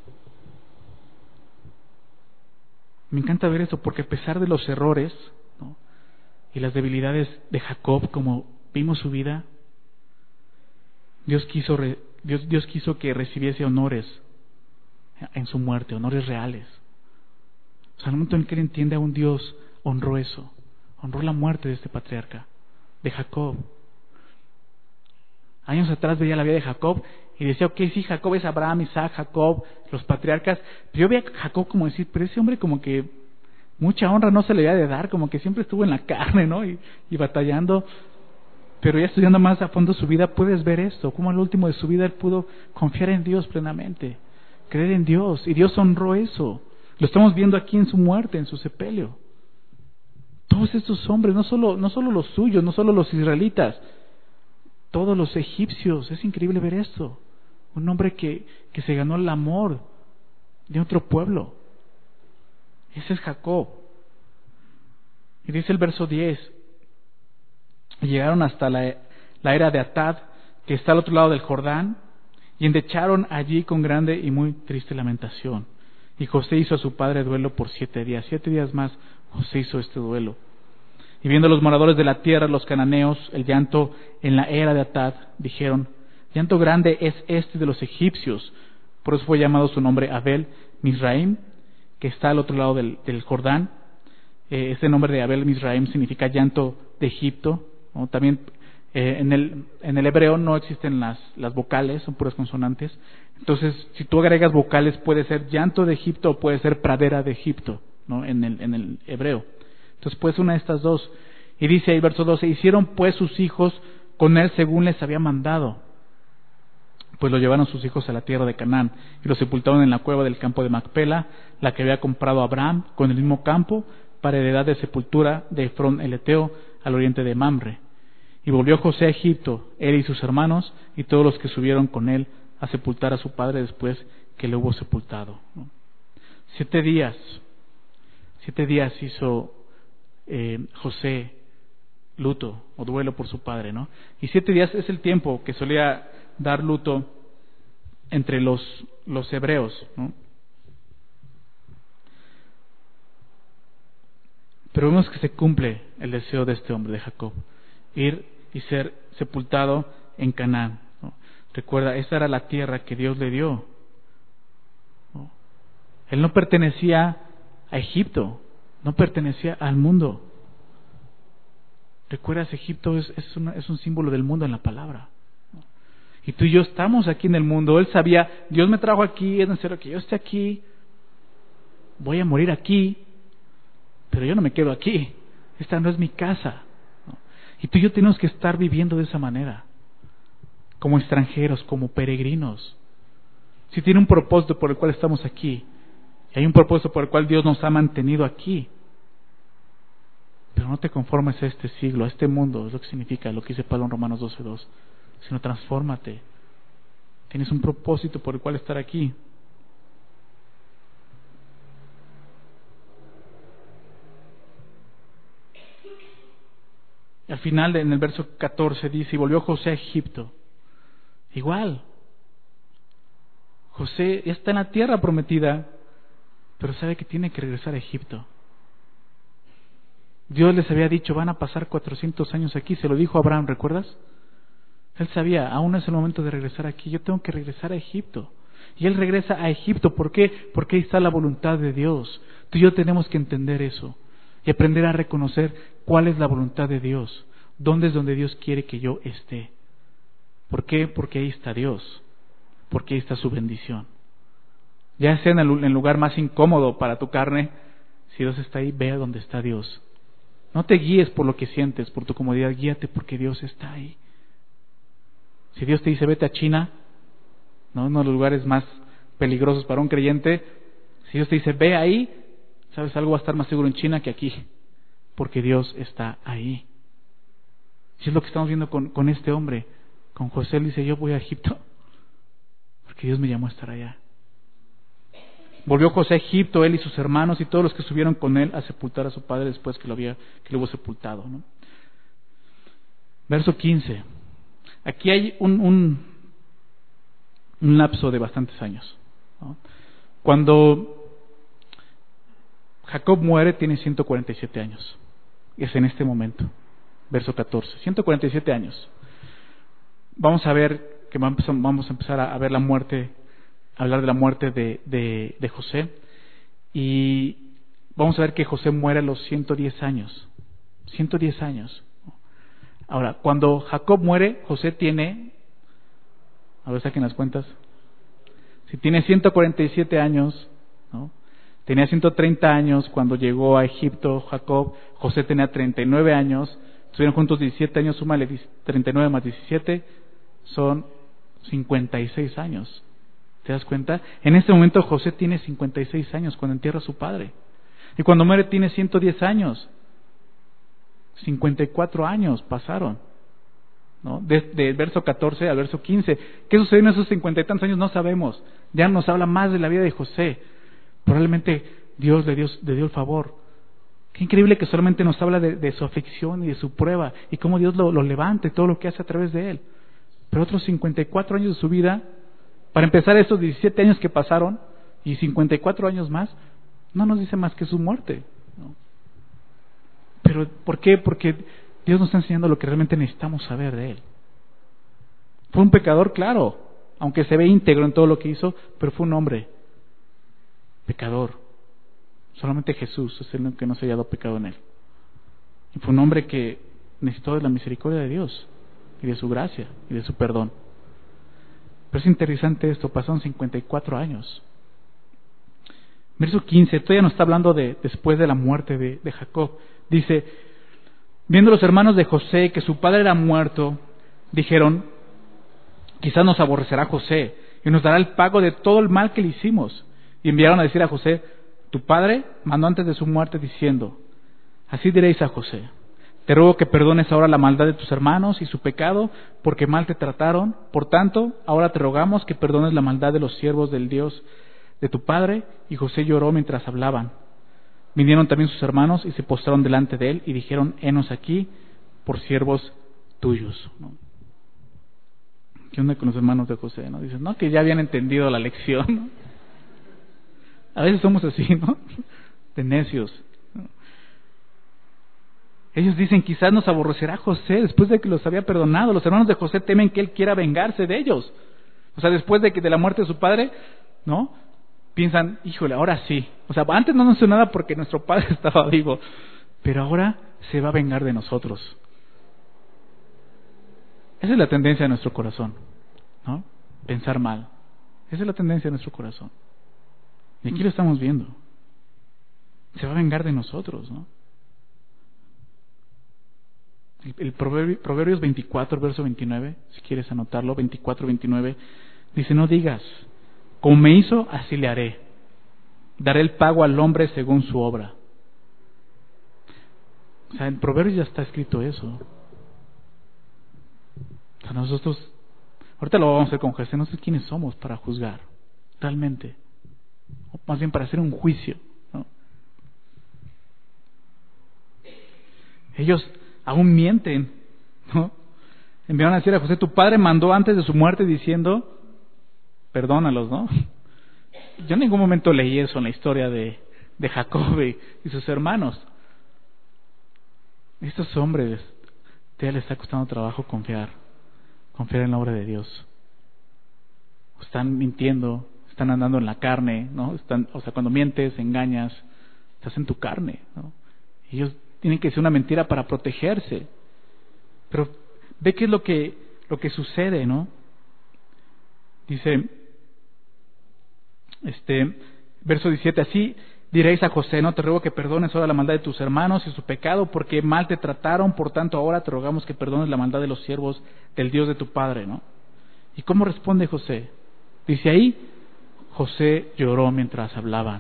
Me encanta ver eso porque a pesar de los errores, ¿no?, y las debilidades de Jacob, como vimos su vida, Dios quiso, Dios, Dios quiso que recibiese honores en su muerte, honores reales. O sea, al momento en que él entiende a un Dios, honró eso, honró la muerte de este patriarca, de Jacob. Años atrás veía la vida de Jacob y decía, ok, sí, Jacob es Abraham, Isaac, Jacob, los patriarcas, pero yo veía a Jacob como decir, pero ese hombre como que mucha honra no se le había de dar, como que siempre estuvo en la carne, ¿no? Y, y batallando. Pero ya estudiando más a fondo su vida, puedes ver esto, cómo al último de su vida él pudo confiar en Dios plenamente, creer en Dios, y Dios honró eso. Lo estamos viendo aquí en su muerte, en su sepelio. Todos estos hombres, no solo, no solo los suyos, no solo los israelitas, todos los egipcios, es increíble ver esto. Un hombre que, que se ganó el amor de otro pueblo. Ese es Jacob. Y dice el verso diez, llegaron hasta la, la era de Atad, que está al otro lado del Jordán, y endecharon allí con grande y muy triste lamentación. Y José hizo a su padre duelo por siete días. Siete días más José hizo este duelo. Y viendo los moradores de la tierra, los cananeos, el llanto en la era de Atad, dijeron, llanto grande es este de los egipcios. Por eso fue llamado su nombre Abel Mizraim, que está al otro lado del, del Jordán. Eh, este nombre de Abel Mizraim significa llanto de Egipto, ¿no? También eh, en, el, en el hebreo no existen las, las vocales, son puras consonantes. Entonces, si tú agregas vocales, puede ser llanto de Egipto o puede ser pradera de Egipto, ¿no? En el, en el hebreo. Entonces, pues una de estas dos. Y dice ahí, verso doce, hicieron pues sus hijos con él según les había mandado. Pues lo llevaron sus hijos a la tierra de Canaán y lo sepultaron en la cueva del campo de Macpela, la que había comprado Abraham con el mismo campo para heredad de sepultura de Efrón el Eteo al oriente de Mamre. Y volvió José a Egipto, él y sus hermanos y todos los que subieron con él a sepultar a su padre después que le hubo sepultado, ¿no? Siete días, siete días hizo eh, José luto o duelo por su padre, ¿no? Y siete días es el tiempo que solía dar luto entre los, los hebreos, ¿no? Pero vemos que se cumple el deseo de este hombre, de Jacob, ir y ser sepultado en Canaán, ¿no? Recuerda, esta era la tierra que Dios le dio, ¿no? Él no pertenecía a Egipto, no pertenecía al mundo. ¿Recuerdas? Egipto es, es, una, es un símbolo del mundo en la palabra, ¿no? Y tú y yo estamos aquí en el mundo. Él sabía, Dios me trajo aquí, es necesario que yo esté aquí, voy a morir aquí, pero yo no me quedo aquí, esta no es mi casa, ¿no? Y tú y yo tenemos que estar viviendo de esa manera, como extranjeros, como peregrinos. si tiene un propósito por el cual estamos aquí, y hay un propósito por el cual Dios nos ha mantenido aquí. Pero no te conformes a este siglo, a este mundo, es lo que significa lo que dice Pablo en Romanos doce dos, sino transfórmate. Tienes un propósito por el cual estar aquí. Y al final, en el verso catorce dice, y volvió José a Egipto. Igual. José está en la tierra prometida, pero sabe que tiene que regresar a Egipto. Dios les había dicho, van a pasar cuatrocientos años aquí, se lo dijo a Abraham, ¿recuerdas? Él sabía, aún es el momento de regresar aquí, yo tengo que regresar a Egipto. Y él regresa a Egipto, ¿por qué? Porque ahí está la voluntad de Dios. Tú y yo tenemos que entender eso y aprender a reconocer cuál es la voluntad de Dios, dónde es donde Dios quiere que yo esté. ¿Por qué? Porque ahí está Dios, porque ahí está su bendición. Ya sea en el lugar más incómodo para tu carne, si Dios está ahí, ve a donde está Dios. No te guíes por lo que sientes, por tu comodidad, guíate porque Dios está ahí. Si Dios te dice vete a China, ¿no? Uno de los lugares más peligrosos para un creyente, si Dios te dice ve ahí, sabes, algo va a estar más seguro en China que aquí, porque Dios está ahí. Y es lo que estamos viendo con, con este hombre, con José. Él dice yo voy a Egipto, porque Dios me llamó a estar allá. Volvió José a Egipto, él y sus hermanos y todos los que subieron con él a sepultar a su padre después que lo había que lo hubo sepultado, ¿no? Verso quince. Aquí hay un, un, un lapso de bastantes años, ¿no? Cuando Jacob muere tiene ciento cuarenta y siete años. Es en este momento. Verso catorce. ciento cuarenta y siete años. Vamos a ver que vamos a empezar a ver la muerte, a hablar de la muerte de, de, de José. Y vamos a ver que José muere a los ciento diez años. ciento diez años. Ahora, cuando Jacob muere, José tiene, a ver, saquen las cuentas. Si tiene ciento cuarenta y siete años, ¿no? Tenía ciento treinta años cuando llegó a Egipto Jacob. José tenía treinta y nueve años. Estuvieron juntos diecisiete años, súmale treinta y nueve más diecisiete, son cincuenta y seis años. ¿Te das cuenta? En este momento José tiene cincuenta y seis años cuando entierra a su padre. Y cuando muere tiene ciento diez años. cincuenta y cuatro años pasaron, ¿no? Desde el verso catorce al verso quince. ¿Qué sucedió en esos cincuenta y tantos años? No sabemos. Ya nos habla más de la vida de José. Probablemente Dios le dio, le dio el favor. Qué increíble que solamente nos habla de, de su aflicción y de su prueba y cómo Dios lo, lo levanta y todo lo que hace a través de él. Pero otros cincuenta y cuatro años de su vida, para empezar estos diecisiete años que pasaron y cincuenta y cuatro años más, no nos dice más que su muerte, ¿no? Pero ¿por qué? Porque Dios nos está enseñando lo que realmente necesitamos saber de él. Fue un pecador, claro, aunque se ve íntegro en todo lo que hizo, pero fue un hombre pecador. Solamente Jesús es el que no se haya dado pecado en él. Y fue un hombre que necesitó de la misericordia de Dios y de su gracia y de su perdón. Pero es interesante esto, pasaron cincuenta y cuatro años. Verso quince, todavía nos está hablando de después de la muerte de, de Jacob. Dice, viendo los hermanos de José que su padre era muerto, dijeron, quizás nos aborrecerá José y nos dará el pago de todo el mal que le hicimos. Y enviaron a decir a José, tu padre mandó antes de su muerte diciendo, así diréis a José, te ruego que perdones ahora la maldad de tus hermanos y su pecado, porque mal te trataron. Por tanto, ahora te rogamos que perdones la maldad de los siervos del Dios de tu padre. Y José lloró mientras hablaban. Vinieron también sus hermanos y se postraron delante de él y dijeron, henos aquí por siervos tuyos, ¿no? ¿Qué onda con los hermanos de José? ¿No? Dicen, no, que ya habían entendido la lección, ¿no? A veces somos así, ¿no? De necios, ¿no? Ellos dicen, quizás nos aborrecerá José después de que los había perdonado. Los hermanos de José temen que él quiera vengarse de ellos. O sea, después de que de la muerte de su padre, ¿no? Piensan, híjole, ahora sí. O sea, antes no nos hizo nada porque nuestro padre estaba vivo, pero ahora se va a vengar de nosotros. Esa es la tendencia de nuestro corazón, ¿no? Pensar mal. Esa es la tendencia de nuestro corazón. Y aquí lo estamos viendo. Se va a vengar de nosotros, ¿no? El, el Proverbio, Proverbios veinticuatro, verso veintinueve, si quieres anotarlo, veinticuatro, veintinueve, dice, no digas, Como me hizo, así le haré. Daré el pago al hombre según su obra. O sea, en Proverbios ya está escrito eso. O sea, nosotros, ahorita lo vamos a hacer con Jesús, no sé quiénes somos para juzgar, realmente. O más bien para hacer un juicio, ¿no? Ellos aún mienten, ¿no? Enviaron a decir a José, tu padre mandó antes de su muerte diciendo, perdónalos, ¿no? Yo en ningún momento leí eso en la historia de, de Jacob y, y sus hermanos. Estos hombres, ya les está costando trabajo confiar, confiar en la obra de Dios. Están mintiendo, están andando en la carne, ¿no? Están, o sea, cuando mientes, engañas, estás en tu carne, ¿no? Ellos tienen que decir una mentira para protegerse. Pero ve qué es lo que, lo que sucede, ¿no? Dice, este, verso diecisiete, así diréis a José, no te ruego que perdones ahora la maldad de tus hermanos y su pecado, porque mal te trataron, por tanto ahora te rogamos que perdones la maldad de los siervos del Dios de tu padre, ¿no? ¿Y cómo responde José? Dice ahí, José lloró mientras hablaban.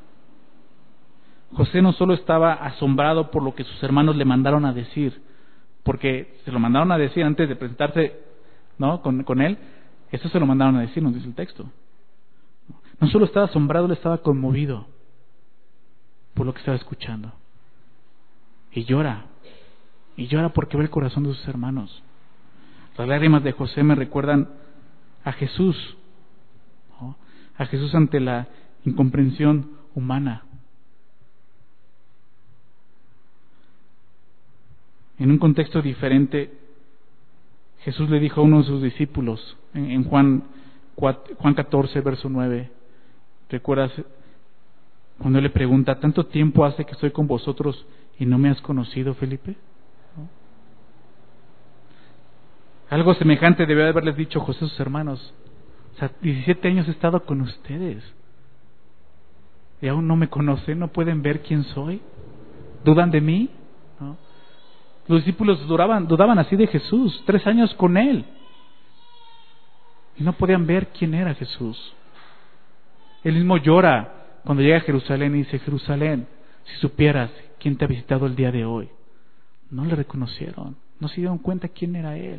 José no solo estaba asombrado por lo que sus hermanos le mandaron a decir, porque se lo mandaron a decir antes de presentarse, ¿no? con, con él, eso se lo mandaron a decir, nos dice el texto. No solo estaba asombrado, él estaba conmovido por lo que estaba escuchando. Y llora, y llora porque ve el corazón de sus hermanos. Las lágrimas de José me recuerdan a Jesús, ¿no? A Jesús ante la incomprensión humana. En un contexto diferente, Jesús le dijo a uno de sus discípulos, en, en Juan, Juan catorce, verso nueve, ¿recuerdas cuando él le pregunta, ¿tanto tiempo hace que estoy con vosotros y no me has conocido, Felipe? ¿No? Algo semejante debió haberles dicho José a sus hermanos. O sea, diecisiete años he estado con ustedes y aún no me conocen, no pueden ver quién soy, dudan de mí, ¿no? Los discípulos dudaban, dudaban así de Jesús, tres años con él, y no podían ver quién era Jesús. Él mismo llora cuando llega a Jerusalén y dice, Jerusalén, si supieras quién te ha visitado el día de hoy. No le reconocieron, no se dieron cuenta quién era él.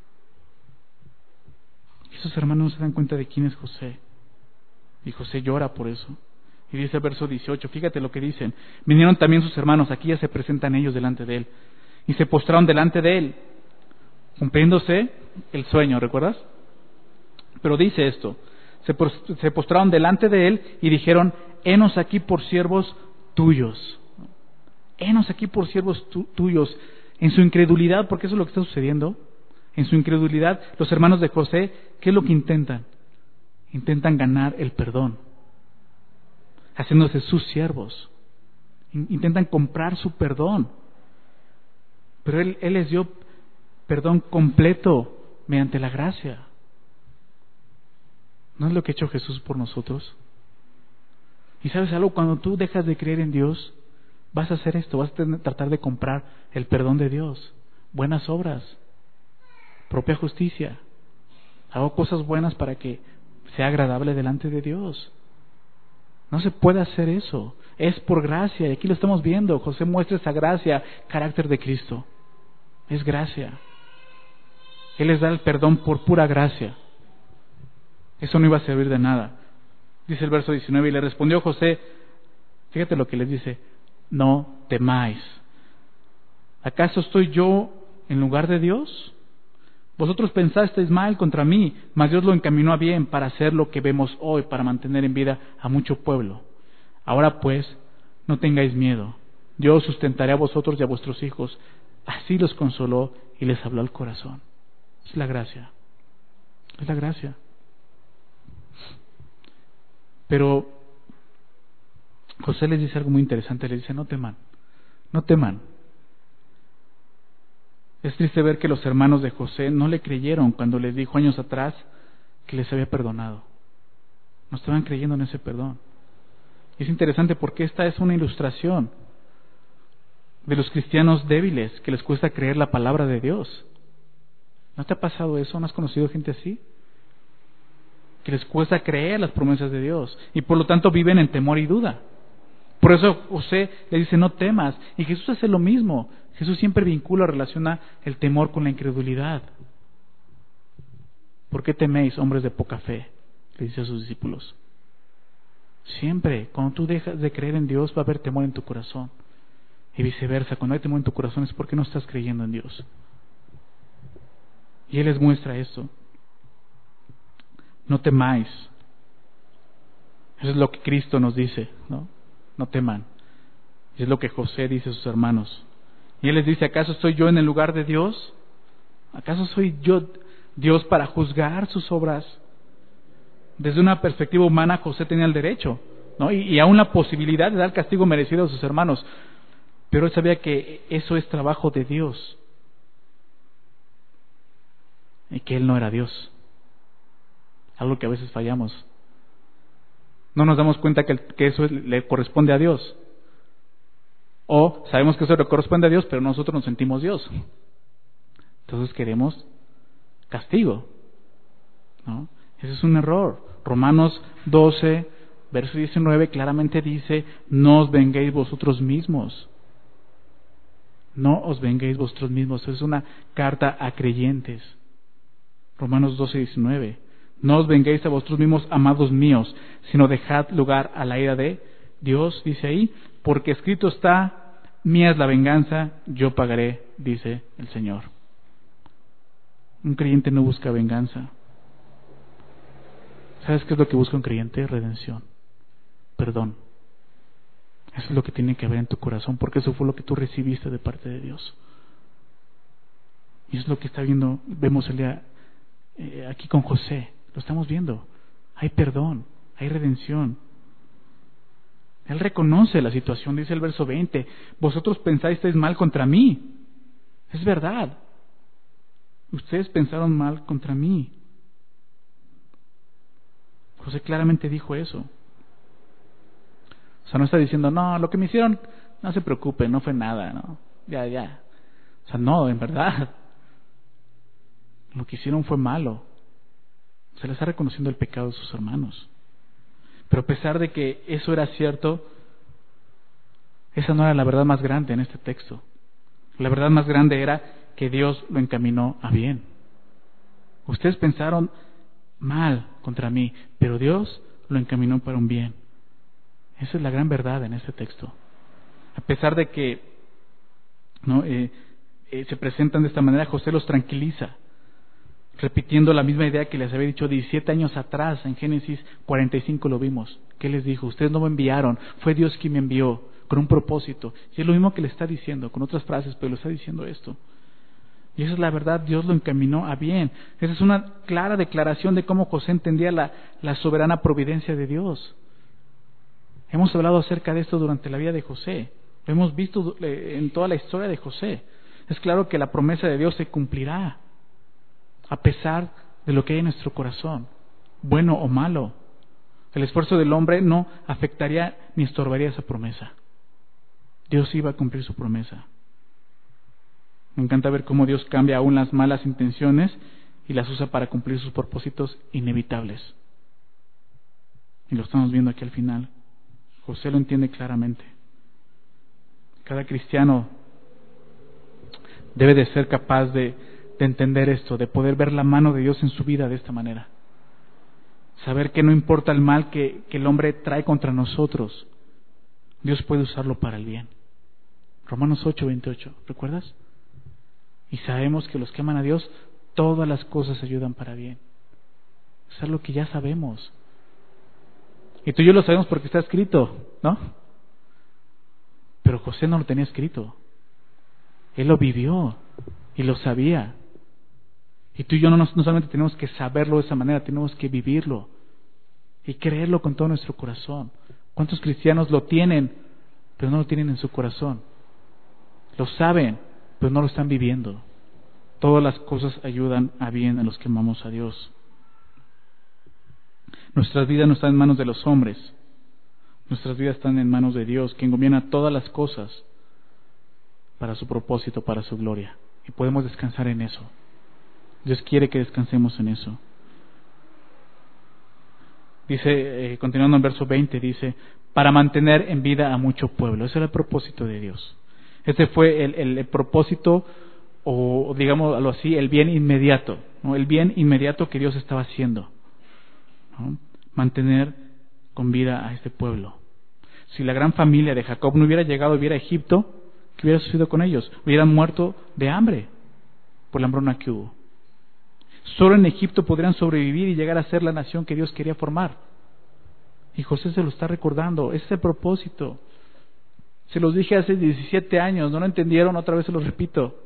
Y esos hermanos no se dan cuenta de quién es José. Y José llora por eso. Y dice el verso dieciocho, fíjate lo que dicen. Vinieron también sus hermanos, aquí ya se presentan ellos delante de él. Y se postraron delante de él, cumpliéndose el sueño, ¿recuerdas? Pero dice esto, se, se postraron delante de él y dijeron, henos aquí por siervos tuyos. Henos aquí por siervos tu, tuyos. En su incredulidad, porque eso es lo que está sucediendo, en su incredulidad, los hermanos de José, ¿qué es lo que intentan? Intentan ganar el perdón, haciéndose sus siervos. Intentan comprar su perdón. Pero él, él les dio perdón completo mediante la gracia. ¿No es lo que ha hecho Jesús por nosotros? Y sabes algo, cuando tú dejas de creer en Dios, vas a hacer esto, vas a tratar de comprar el perdón de Dios, buenas obras, propia justicia. Hago cosas buenas para que sea agradable delante de Dios. No se puede hacer eso, es por gracia, y aquí lo estamos viendo. José muestra esa gracia, carácter de Cristo. Es gracia. Él les da el perdón por pura gracia. Eso no iba a servir de nada. Dice el verso diecinueve, y le respondió José, fíjate lo que les dice, no temáis. ¿Acaso estoy yo en lugar de Dios? Vosotros pensasteis mal contra mí, mas Dios lo encaminó a bien para hacer lo que vemos hoy, para mantener en vida a mucho pueblo. Ahora pues, no tengáis miedo. Yo os sustentaré a vosotros y a vuestros hijos. Así los consoló y les habló al corazón. Es la gracia. Es la gracia. Pero José les dice algo muy interesante. Les dice, no teman, no teman. Es triste ver que los hermanos de José no le creyeron cuando les dijo años atrás que les había perdonado. No estaban creyendo en ese perdón. Y es interesante porque esta es una ilustración de los cristianos débiles que les cuesta creer la palabra de Dios. ¿No te ha pasado eso? ¿No has conocido gente así? que les cuesta creer las promesas de Dios y por lo tanto viven en temor y duda. Por eso José le dice, no temas. Y Jesús hace lo mismo. Jesús siempre vincula, relaciona el temor con la incredulidad. ¿Por qué teméis, hombres de poca fe?, le dice a sus discípulos. Siempre, cuando tú dejas de creer en Dios, va a haber temor en tu corazón. Y viceversa, cuando hay temor en tu corazón es porque no estás creyendo en Dios. Y Él les muestra esto. No temáis. Eso es lo que Cristo nos dice, ¿no? No teman. Y es lo que José dice a sus hermanos. Y Él les dice, ¿acaso estoy yo en el lugar de Dios? ¿Acaso soy yo Dios para juzgar sus obras? Desde una perspectiva humana, José tenía el derecho, ¿no? y, y aún la posibilidad de dar castigo merecido a sus hermanos. Pero él sabía que eso es trabajo de Dios y que él no era Dios. Algo que a veces fallamos. No nos damos cuenta que, que eso le corresponde a Dios. O sabemos que eso le corresponde a Dios, pero nosotros nos sentimos Dios. Entonces queremos castigo, ¿no? Ese es un error. Romanos doce, verso diecinueve, claramente dice, no os venguéis vosotros mismos. No os venguéis vosotros mismos. Es una carta a creyentes. Romanos doce, diecinueve. No os venguéis a vosotros mismos, amados míos, sino dejad lugar a la ira de Dios, dice ahí, porque escrito está, mía es la venganza, yo pagaré, dice el Señor. Un creyente no busca venganza. ¿Sabes qué es lo que busca un creyente? Redención, perdón. Eso es lo que tiene que haber en tu corazón, porque eso fue lo que tú recibiste de parte de Dios. Y eso es lo que está viendo, vemos el día eh, aquí con José. Lo estamos viendo. Hay perdón, hay redención. Él reconoce la situación, dice el verso veinte. Vosotros pensáis mal contra mí. Es verdad. Ustedes pensaron mal contra mí. José claramente dijo eso. O sea, no está diciendo, no, lo que me hicieron, no se preocupe, no fue nada, ¿no? Ya, ya. O sea, no, en verdad. Lo que hicieron fue malo. Se le está reconociendo el pecado de sus hermanos. Pero a pesar de que eso era cierto, esa no era la verdad más grande en este texto. La verdad más grande era que Dios lo encaminó a bien. Ustedes pensaron mal contra mí, pero Dios lo encaminó para un bien. Esa es la gran verdad en este texto. A pesar de que ¿no? eh, eh, se presentan de esta manera, José los tranquiliza, repitiendo la misma idea que les había dicho diecisiete años atrás. En Génesis cuarenta y cinco lo vimos. ¿Qué les dijo? Ustedes no me enviaron, fue Dios quien me envió con un propósito. Y es lo mismo que le está diciendo, con otras frases, pero le está diciendo esto. Y esa es la verdad, Dios lo encaminó a bien. Esa es una clara declaración de cómo José entendía la, la soberana providencia de Dios. Hemos hablado acerca de esto durante la vida de José. Lo hemos visto en toda la historia de José. Es claro que la promesa de Dios se cumplirá, a pesar de lo que hay en nuestro corazón, bueno o malo. El esfuerzo del hombre no afectaría ni estorbaría esa promesa. Dios iba a cumplir su promesa. Me encanta ver cómo Dios cambia aún las malas intenciones y las usa para cumplir sus propósitos inevitables. Y lo estamos viendo aquí al final. José lo entiende claramente. Cada cristiano debe de ser capaz de, de entender esto, de poder ver la mano de Dios en su vida de esta manera. Saber que no importa el mal que, que el hombre trae contra nosotros, Dios puede usarlo para el bien. Romanos ocho, veintiocho, ¿recuerdas? Y sabemos que los que aman a Dios, todas las cosas ayudan para bien. Es algo que ya sabemos. Y tú y yo lo sabemos porque está escrito, ¿no? Pero José no lo tenía escrito. Él lo vivió y lo sabía. Y tú y yo no, nos, no solamente tenemos que saberlo de esa manera, tenemos que vivirlo y creerlo con todo nuestro corazón. ¿Cuántos cristianos lo tienen, pero no lo tienen en su corazón? Lo saben, pero no lo están viviendo. Todas las cosas ayudan a bien a los que amamos a Dios. Nuestras vidas no están en manos de los hombres. Nuestras vidas están en manos de Dios, quien gobierna todas las cosas para su propósito, para su gloria. Y podemos descansar en eso. Dios quiere que descansemos en eso. Dice, eh, continuando en verso veinte, dice, para mantener en vida a mucho pueblo. Ese era el propósito de Dios. Ese fue el, el, el propósito, o digámoslo así, el bien inmediato, ¿no? El bien inmediato que Dios estaba haciendo, ¿no? Mantener con vida a este pueblo. Si la gran familia de Jacob no hubiera llegado a vivir a Egipto, ¿qué hubiera sucedido con ellos? Hubieran muerto de hambre por la hambruna que hubo. Solo en Egipto podrían sobrevivir y llegar a ser la nación que Dios quería formar. Y José se lo está recordando. Ese es el propósito. Se los dije hace diecisiete años, ¿no lo entendieron? Otra vez se los repito.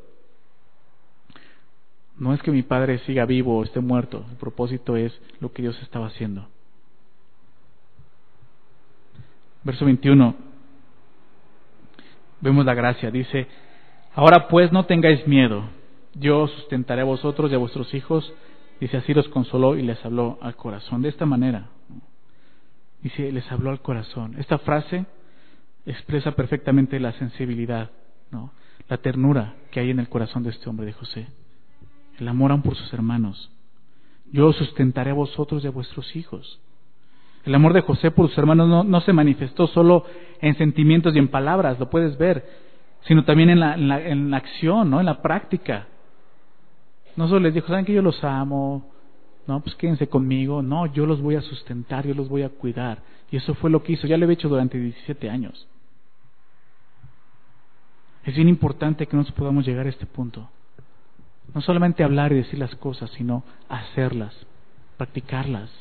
No es que mi padre siga vivo o esté muerto. El propósito es lo que Dios estaba haciendo. Verso veintiuno. Vemos la gracia. Dice, ahora pues no tengáis miedo. Yo sustentaré a vosotros y a vuestros hijos. Dice, así los consoló y les habló al corazón. De esta manera. Dice, les habló al corazón. Esta frase expresa perfectamente la sensibilidad, ¿no? La ternura que hay en el corazón de este hombre, de José. El amor aún por sus hermanos. Yo sustentaré a vosotros y a vuestros hijos. El amor de José por sus hermanos no, no se manifestó solo en sentimientos y en palabras, lo puedes ver, sino también en la, en la, en la acción, ¿no? En la práctica. No solo les dijo, ¿saben que yo los amo? No, pues quédense conmigo. No, yo los voy a sustentar, yo los voy a cuidar. Y eso fue lo que hizo. Ya lo he hecho durante diecisiete años. Es bien importante que nosotros podamos llegar a este punto. No solamente hablar y decir las cosas, sino hacerlas, practicarlas.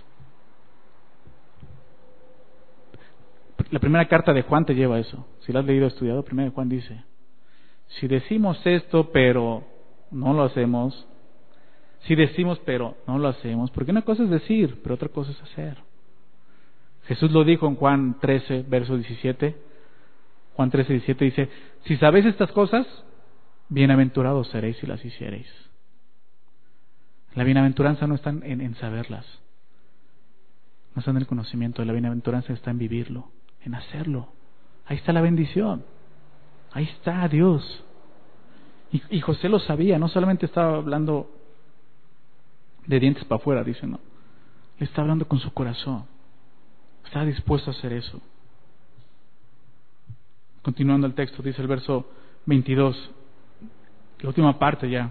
La primera carta de Juan te lleva a eso. Si la has leído o estudiado, primera de Juan dice, si decimos esto pero no lo hacemos, si decimos pero no lo hacemos, porque una cosa es decir, pero otra cosa es hacer. Jesús lo dijo en Juan trece, verso diecisiete. Juan trece, diecisiete dice, si sabéis estas cosas, bienaventurados seréis si las hiciereis. La bienaventuranza no está en, en saberlas, no está en el conocimiento. La bienaventuranza está en vivirlo, en hacerlo. Ahí está la bendición, ahí está Dios. Y, y José lo sabía, no solamente estaba hablando de dientes para afuera, dice, no, le está hablando con su corazón, está dispuesto a hacer eso. Continuando el texto, dice el verso veintidós, la última parte ya.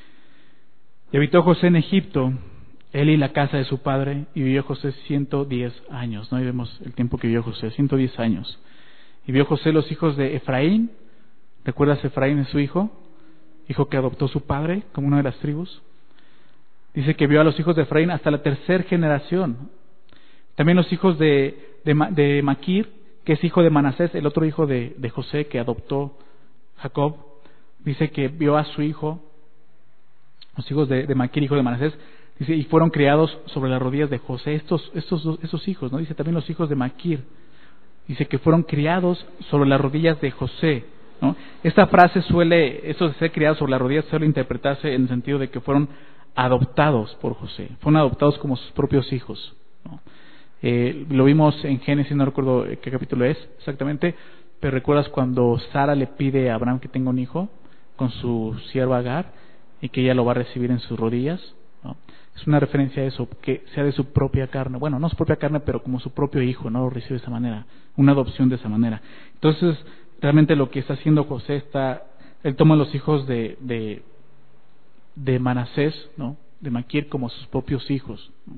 Y habitó José en Egipto, él y la casa de su padre, y vivió José ciento diez años. No, ahí vemos el tiempo que vivió José, ciento diez años. Y vio José los hijos de Efraín. ¿Recuerdas? Efraín es su hijo, hijo que adoptó su padre como una de las tribus. Dice que vio a los hijos de Efraín hasta la tercera generación. También los hijos de, de, de Maquir, que es hijo de Manasés, el otro hijo de, de José que adoptó Jacob. Dice que vio a su hijo, los hijos de, de Maquir, hijo de Manasés, dice, y fueron criados sobre las rodillas de José. Estos, estos, estos hijos, ¿no? Dice también los hijos de Maquir. Dice que fueron criados sobre las rodillas de José, ¿no? Esta frase suele, eso de ser criados sobre las rodillas suele interpretarse en el sentido de que fueron adoptados por José, fueron adoptados como sus propios hijos, ¿no? Eh, lo vimos en Génesis, no recuerdo qué capítulo es exactamente, pero recuerdas cuando Sara le pide a Abraham que tenga un hijo con su sierva Agar y que ella lo va a recibir en sus rodillas, ¿no? Es una referencia a eso, que sea de su propia carne, bueno, no su propia carne, pero como su propio hijo, no lo recibe de esa manera, una adopción de esa manera. Entonces, realmente lo que está haciendo José está, él toma los hijos de de, de Manasés, ¿no? De Maquir como sus propios hijos, ¿no?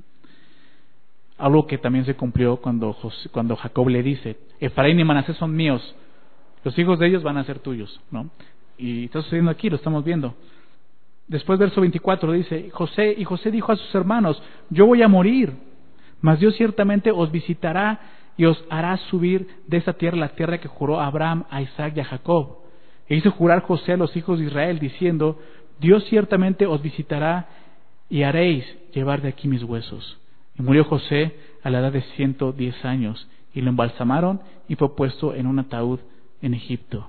Algo que también se cumplió cuando José, cuando Jacob le dice, Efraín y Manasés son míos, los hijos de ellos van a ser tuyos, ¿no? Y está sucediendo aquí, lo estamos viendo. Después verso veinticuatro dice, José, y José dijo a sus hermanos, yo voy a morir, mas Dios ciertamente os visitará y os hará subir de esta tierra, la tierra que juró a Abraham, a Isaac y a Jacob. E hizo jurar José a los hijos de Israel, diciendo, Dios ciertamente os visitará y haréis llevar de aquí mis huesos. Y murió José a la edad de ciento diez años, y lo embalsamaron y fue puesto en un ataúd en Egipto.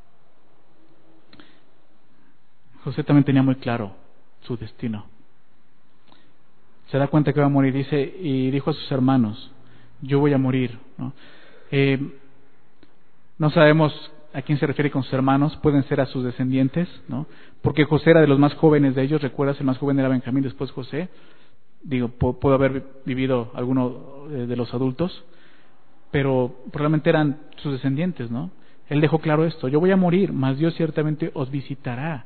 José también tenía muy claro su destino. Se da cuenta que va a morir, dice, y dijo a sus hermanos, yo voy a morir, ¿no? Eh, no sabemos a quién se refiere con sus hermanos, pueden ser a sus descendientes, ¿no? Porque José era de los más jóvenes de ellos, recuerdas, el más joven era Benjamín, después José. Digo, puedo haber vivido alguno de los adultos, pero probablemente eran sus descendientes, ¿no? Él dejó claro esto: yo voy a morir, mas Dios ciertamente os visitará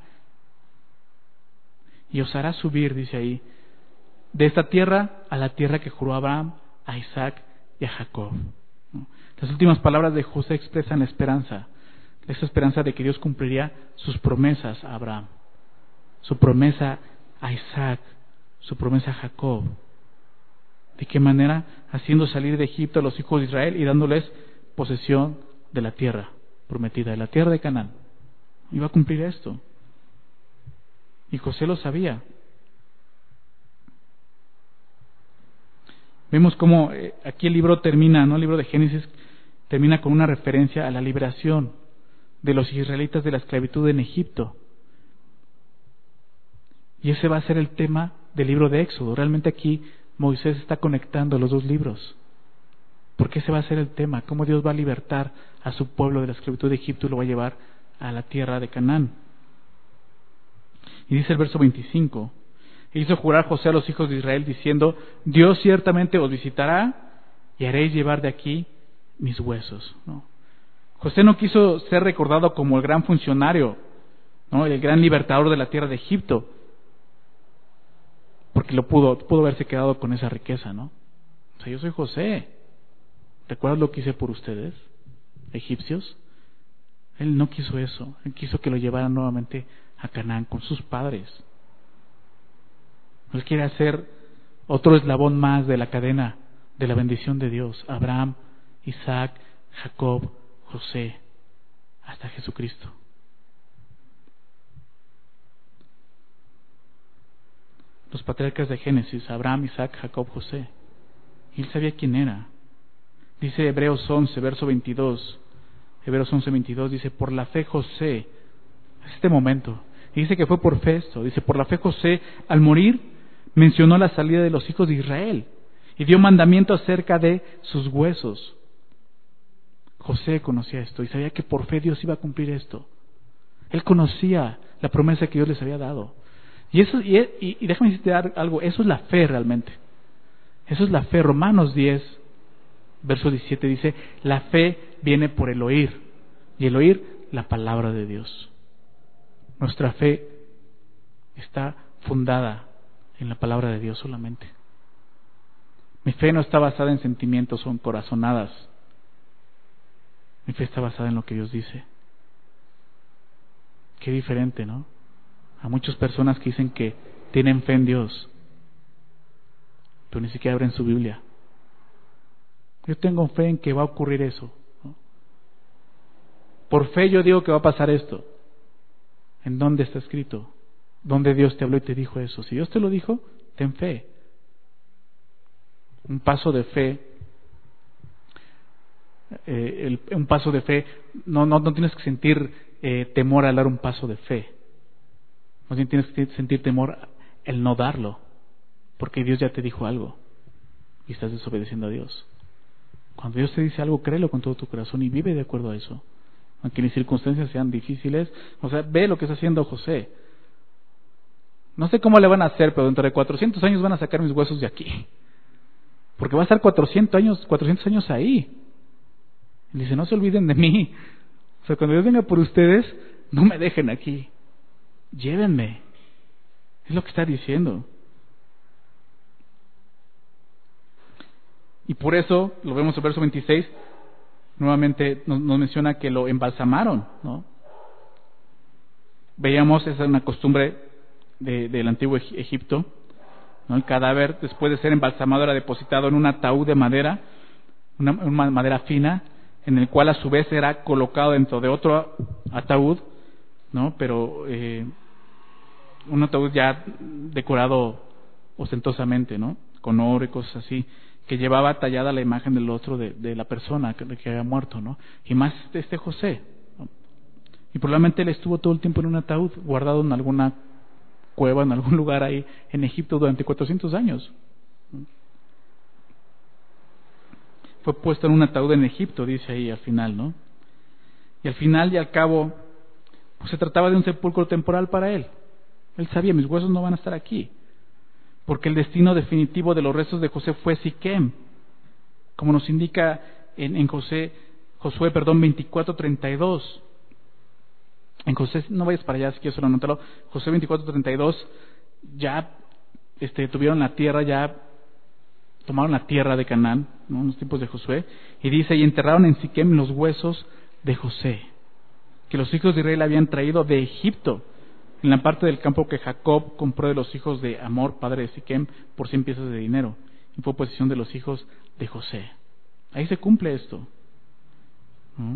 y os hará subir, dice ahí, de esta tierra a la tierra que juró a Abraham, a Isaac y a Jacob. ¿No? Las últimas palabras de José expresan la esperanza, esa esperanza de que Dios cumpliría sus promesas a Abraham, su promesa a Isaac, su promesa a Jacob. ¿De qué manera? Haciendo salir de Egipto a los hijos de Israel y dándoles posesión de la tierra prometida, de la tierra de Canaán. Iba a cumplir esto. Y José lo sabía. Vemos cómo eh, aquí el libro termina, ¿no? El libro de Génesis termina con una referencia a la liberación de los israelitas de la esclavitud en Egipto. Y ese va a ser el tema del libro de Éxodo. Realmente aquí Moisés está conectando los dos libros, porque ese va a ser el tema: cómo Dios va a libertar a su pueblo de la esclavitud de Egipto y lo va a llevar a la tierra de Canaán. Y dice el verso veinticinco: e hizo jurar José a los hijos de Israel diciendo: Dios ciertamente os visitará y haréis llevar de aquí mis huesos. ¿No? José no quiso ser recordado como el gran funcionario, ¿no? El gran libertador de la tierra de Egipto, porque lo pudo, pudo haberse quedado con esa riqueza, ¿no? O sea, yo soy José. ¿Recuerdas lo que hice por ustedes, egipcios? Él no quiso eso. Él quiso que lo llevaran nuevamente a Canaán con sus padres. Él quiere hacer otro eslabón más de la cadena de la bendición de Dios: Abraham, Isaac, Jacob, José, hasta Jesucristo. Los patriarcas de Génesis: Abraham, Isaac, Jacob, José. Y él sabía quién era. Dice Hebreos once, verso veintidós. Hebreos once, veintidós dice: por la fe José, es este momento, y dice que fue por fe esto, dice: por la fe José, al morir, mencionó la salida de los hijos de Israel y dio mandamiento acerca de sus huesos. José conocía esto y sabía que por fe Dios iba a cumplir esto. Él conocía la promesa que Dios les había dado. Y eso, y, y, y déjame decirte algo, eso es la fe realmente. Eso es la fe. Romanos diez, verso diecisiete dice: la fe viene por el oír, y el oír la palabra de Dios. Nuestra fe está fundada en la palabra de Dios solamente. Mi fe no está basada en sentimientos o en corazonadas. Mi fe está basada en lo que Dios dice. Qué diferente, ¿no? A muchas personas que dicen que tienen fe en Dios, pero ni siquiera abren su Biblia. Yo tengo fe en que va a ocurrir eso, ¿no? Por fe yo digo que va a pasar esto. ¿En dónde está escrito? ¿Dónde Dios te habló y te dijo eso? Si Dios te lo dijo, ten fe. Un paso de fe, eh, el, un paso de fe, no, no, no tienes que sentir eh, temor al dar un paso de fe. No tienes que sentir temor el no darlo, porque Dios ya te dijo algo y estás desobedeciendo a Dios. Cuando Dios te dice algo, créelo con todo tu corazón y vive de acuerdo a eso, aunque las circunstancias sean difíciles. O sea, ve lo que está haciendo José. No sé cómo le van a hacer, pero dentro de cuatrocientos años van a sacar mis huesos de aquí, porque va a estar cuatrocientos años, cuatrocientos años ahí. Y dice: no se olviden de mí. O sea, cuando Dios venga por ustedes, no me dejen aquí, llévenme. Es lo que está diciendo. Y por eso, lo vemos en el verso veintiséis, nuevamente nos, nos menciona que lo embalsamaron, ¿no? Veíamos, esa es una costumbre de, del antiguo Egipto, ¿no? El cadáver, después de ser embalsamado, era depositado en un ataúd de madera, una, una madera fina, en el cual a su vez era colocado dentro de otro ataúd, ¿no? Pero eh, un ataúd ya decorado ostentosamente, ¿no? Con oro y cosas así, que llevaba tallada la imagen del otro de, de la persona que, que había muerto, ¿no? Y más este José, ¿no? Y probablemente él estuvo todo el tiempo en un ataúd, guardado en alguna cueva, en algún lugar ahí en Egipto durante cuatrocientos años. Fue puesto en un ataúd en Egipto, dice ahí al final, ¿no? Y al final y al cabo, pues se trataba de un sepulcro temporal para él. Él sabía: mis huesos no van a estar aquí. porque el destino definitivo de los restos de José fue Siquem, como nos indica en, en José, Josué, perdón, veinticuatro treinta y dos. En José, no vayas para allá, si quieres solo anotarlo. José veinticuatro treinta y dos, ya este, tuvieron la tierra, ya tomaron la tierra de Canaán, ¿no? En los tiempos de Josué, y dice, y enterraron en Siquem los huesos de José, que los hijos de Israel habían traído de Egipto, en la parte del campo que Jacob compró de los hijos de Amor, padre de Siquem, por cien piezas de dinero, y fue posesión de los hijos de José. Ahí se cumple esto. ¿Mm?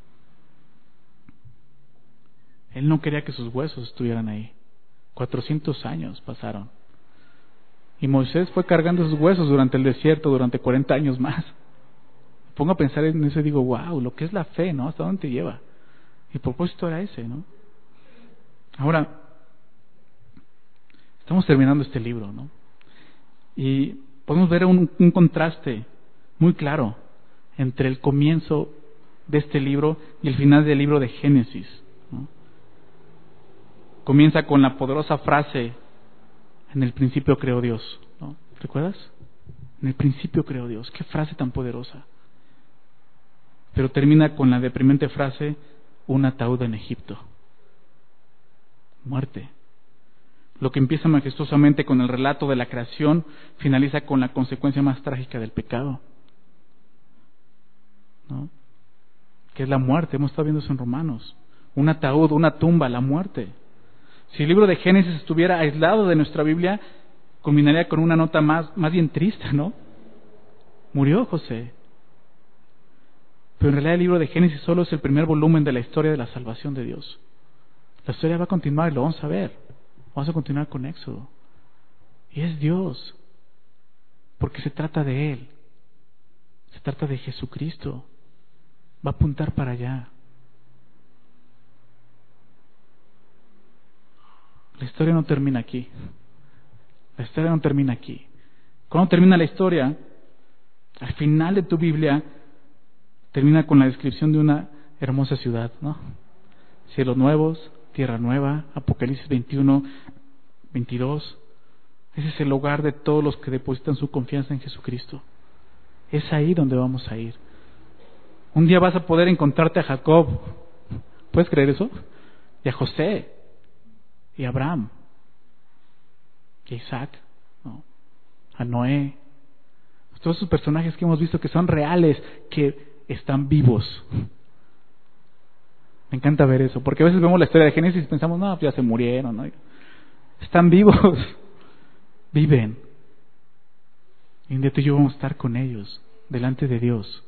Él no quería que sus huesos estuvieran ahí. Cuatrocientos años pasaron. Y Moisés fue cargando sus huesos durante el desierto, durante cuarenta años más. Me pongo a pensar en eso y digo, wow, lo que es la fe, ¿no? ¿Hasta dónde te lleva? Y el propósito era ese, ¿no? Ahora, estamos terminando este libro, ¿no? Y podemos ver un, un contraste muy claro entre el comienzo de este libro y el final del libro de Génesis, ¿no? Comienza con la poderosa frase, en el principio creó Dios, ¿no? ¿Recuerdas? En el principio creó Dios. Qué frase tan poderosa. Pero termina con la deprimente frase, un ataúd en Egipto. Muerte. Lo que empieza majestuosamente con el relato de la creación, finaliza con la consecuencia más trágica del pecado, ¿no? Que es la muerte. Hemos estado viendo eso en Romanos. Un ataúd, una tumba, la muerte. Si el libro de Génesis estuviera aislado de nuestra Biblia, culminaría con una nota más, más bien triste, ¿no? Murió José. Pero en realidad el libro de Génesis solo es el primer volumen de la historia de la salvación de Dios. La historia va a continuar y lo vamos a ver. Vamos a continuar con Éxodo. Y es Dios. Porque se trata de Él. Se trata de Jesucristo. Va a apuntar para allá. La historia no termina aquí. La historia no termina aquí. ¿Cuándo termina la historia? Al final de tu Biblia termina con la descripción de una hermosa ciudad, ¿no? Cielos nuevos, tierra nueva, Apocalipsis veintiuno, veintidós. Ese es el hogar de todos los que depositan su confianza en Jesucristo. Es ahí donde vamos a ir. Un día vas a poder encontrarte a Jacob. ¿Puedes creer eso? Y a José. Y a Abraham. Y a Isaac. ¿No? A Noé. Todos esos personajes que hemos visto que son reales, que están vivos. Me encanta ver eso, porque a veces vemos la historia de Génesis y pensamos, no, ya se murieron, ¿no? Están vivos, viven. Y un día tú y yo vamos a estar con ellos, delante de Dios.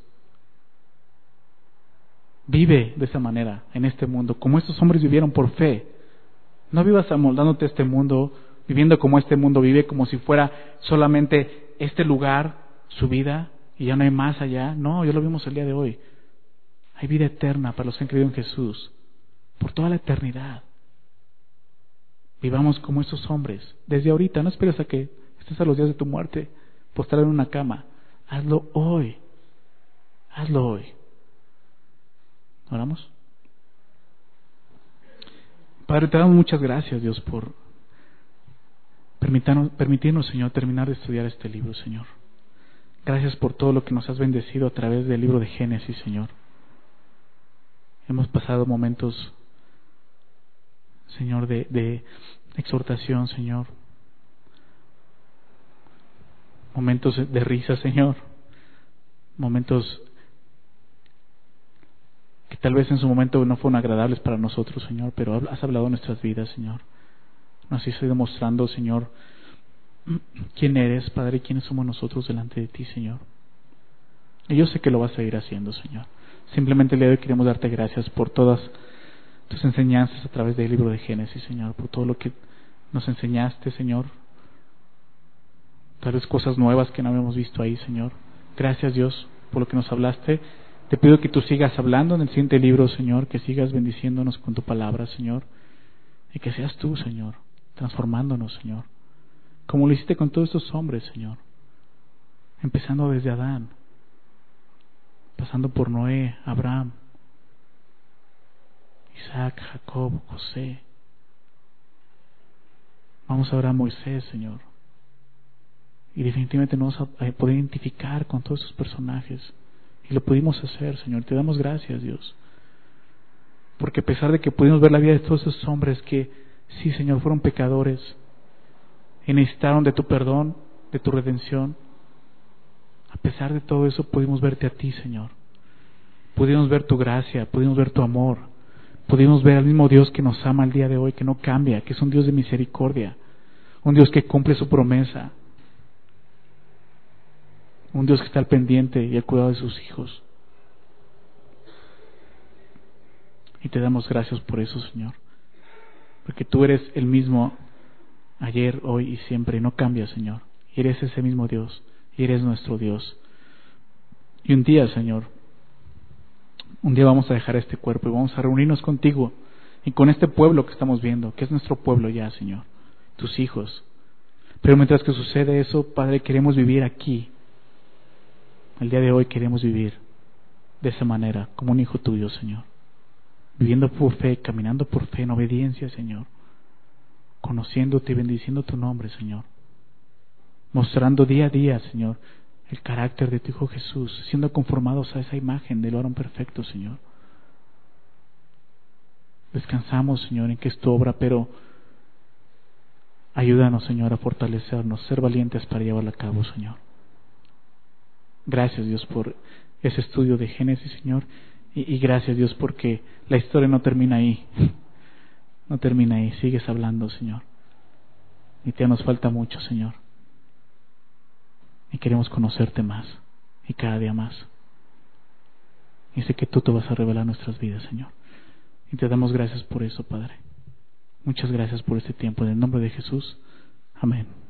Vive de esa manera, en este mundo, como estos hombres vivieron por fe. No vivas amoldándote a este mundo, viviendo como este mundo vive, como si fuera solamente este lugar, su vida, y ya no hay más allá. No, ya lo vimos el día de hoy. Hay vida eterna para los que han creído en Jesús, por toda la eternidad. Vivamos como estos hombres, desde ahorita. No esperes a que estés a los días de tu muerte, postrado en una cama. Hazlo hoy. Hazlo hoy. ¿Oramos? Padre, te damos muchas gracias, Dios, por permitirnos, permitirnos, Señor, terminar de estudiar este libro, Señor. Gracias por todo lo que nos has bendecido a través del libro de Génesis, Señor. Hemos pasado momentos, Señor, de, de exhortación, Señor. Momentos de risa, Señor. Momentos que tal vez en su momento no fueron agradables para nosotros, Señor, pero has hablado en nuestras vidas, Señor. Nos has ido demostrando, Señor, quién eres, Padre, y quiénes somos nosotros delante de ti, Señor. Y yo sé que lo vas a ir haciendo, Señor. Simplemente el día de hoy queremos darte gracias por todas tus enseñanzas a través del libro de Génesis, Señor, por todo lo que nos enseñaste, Señor. Tal vez cosas nuevas que no habíamos visto ahí, Señor. Gracias, Dios, por lo que nos hablaste. Te pido que tú sigas hablando en el siguiente libro, Señor, que sigas bendiciéndonos con tu palabra, Señor, y que seas tú, Señor, transformándonos, Señor, como lo hiciste con todos estos hombres, Señor, empezando desde Adán, pasando por Noé, Abraham, Isaac, Jacob, José. Vamos ahora a Moisés, Señor. Y definitivamente nos vamos a poder identificar con todos esos personajes. Y lo pudimos hacer, Señor. Te damos gracias, Dios. Porque a pesar de que pudimos ver la vida de todos esos hombres que, sí, Señor, fueron pecadores y necesitaron de tu perdón, de tu redención, a pesar de todo eso pudimos verte a ti, Señor. Pudimos ver tu gracia, pudimos ver tu amor, pudimos ver al mismo Dios que nos ama el día de hoy, que no cambia, que es un Dios de misericordia, un Dios que cumple su promesa, un Dios que está al pendiente y al cuidado de sus hijos. Y te damos gracias por eso, Señor, porque tú eres el mismo ayer, hoy y siempre, y no cambias, Señor. Y eres ese mismo Dios, y eres nuestro Dios. Y un día, Señor, un día vamos a dejar este cuerpo y vamos a reunirnos contigo y con este pueblo que estamos viendo, que es nuestro pueblo ya, Señor, tus hijos. Pero mientras que sucede eso, Padre, queremos vivir aquí. El día de hoy queremos vivir de esa manera, como un hijo tuyo, Señor. Viviendo por fe, caminando por fe, en obediencia, Señor. Conociéndote y bendiciendo tu nombre, Señor. Mostrando día a día, Señor, el carácter de tu Hijo Jesús, siendo conformados a esa imagen del varón perfecto, Señor. Descansamos, Señor, en que es tu obra, pero ayúdanos, Señor, a fortalecernos, ser valientes para llevarla a cabo, Señor. Gracias, Dios, por ese estudio de Génesis, Señor, y, y gracias, Dios, porque la historia no termina ahí, no termina ahí, sigues hablando, Señor, y te nos falta mucho, Señor. Y queremos conocerte más y cada día más. Y sé que tú te vas a revelar nuestras vidas, Señor. Y te damos gracias por eso, Padre. Muchas gracias por este tiempo. En el nombre de Jesús. Amén.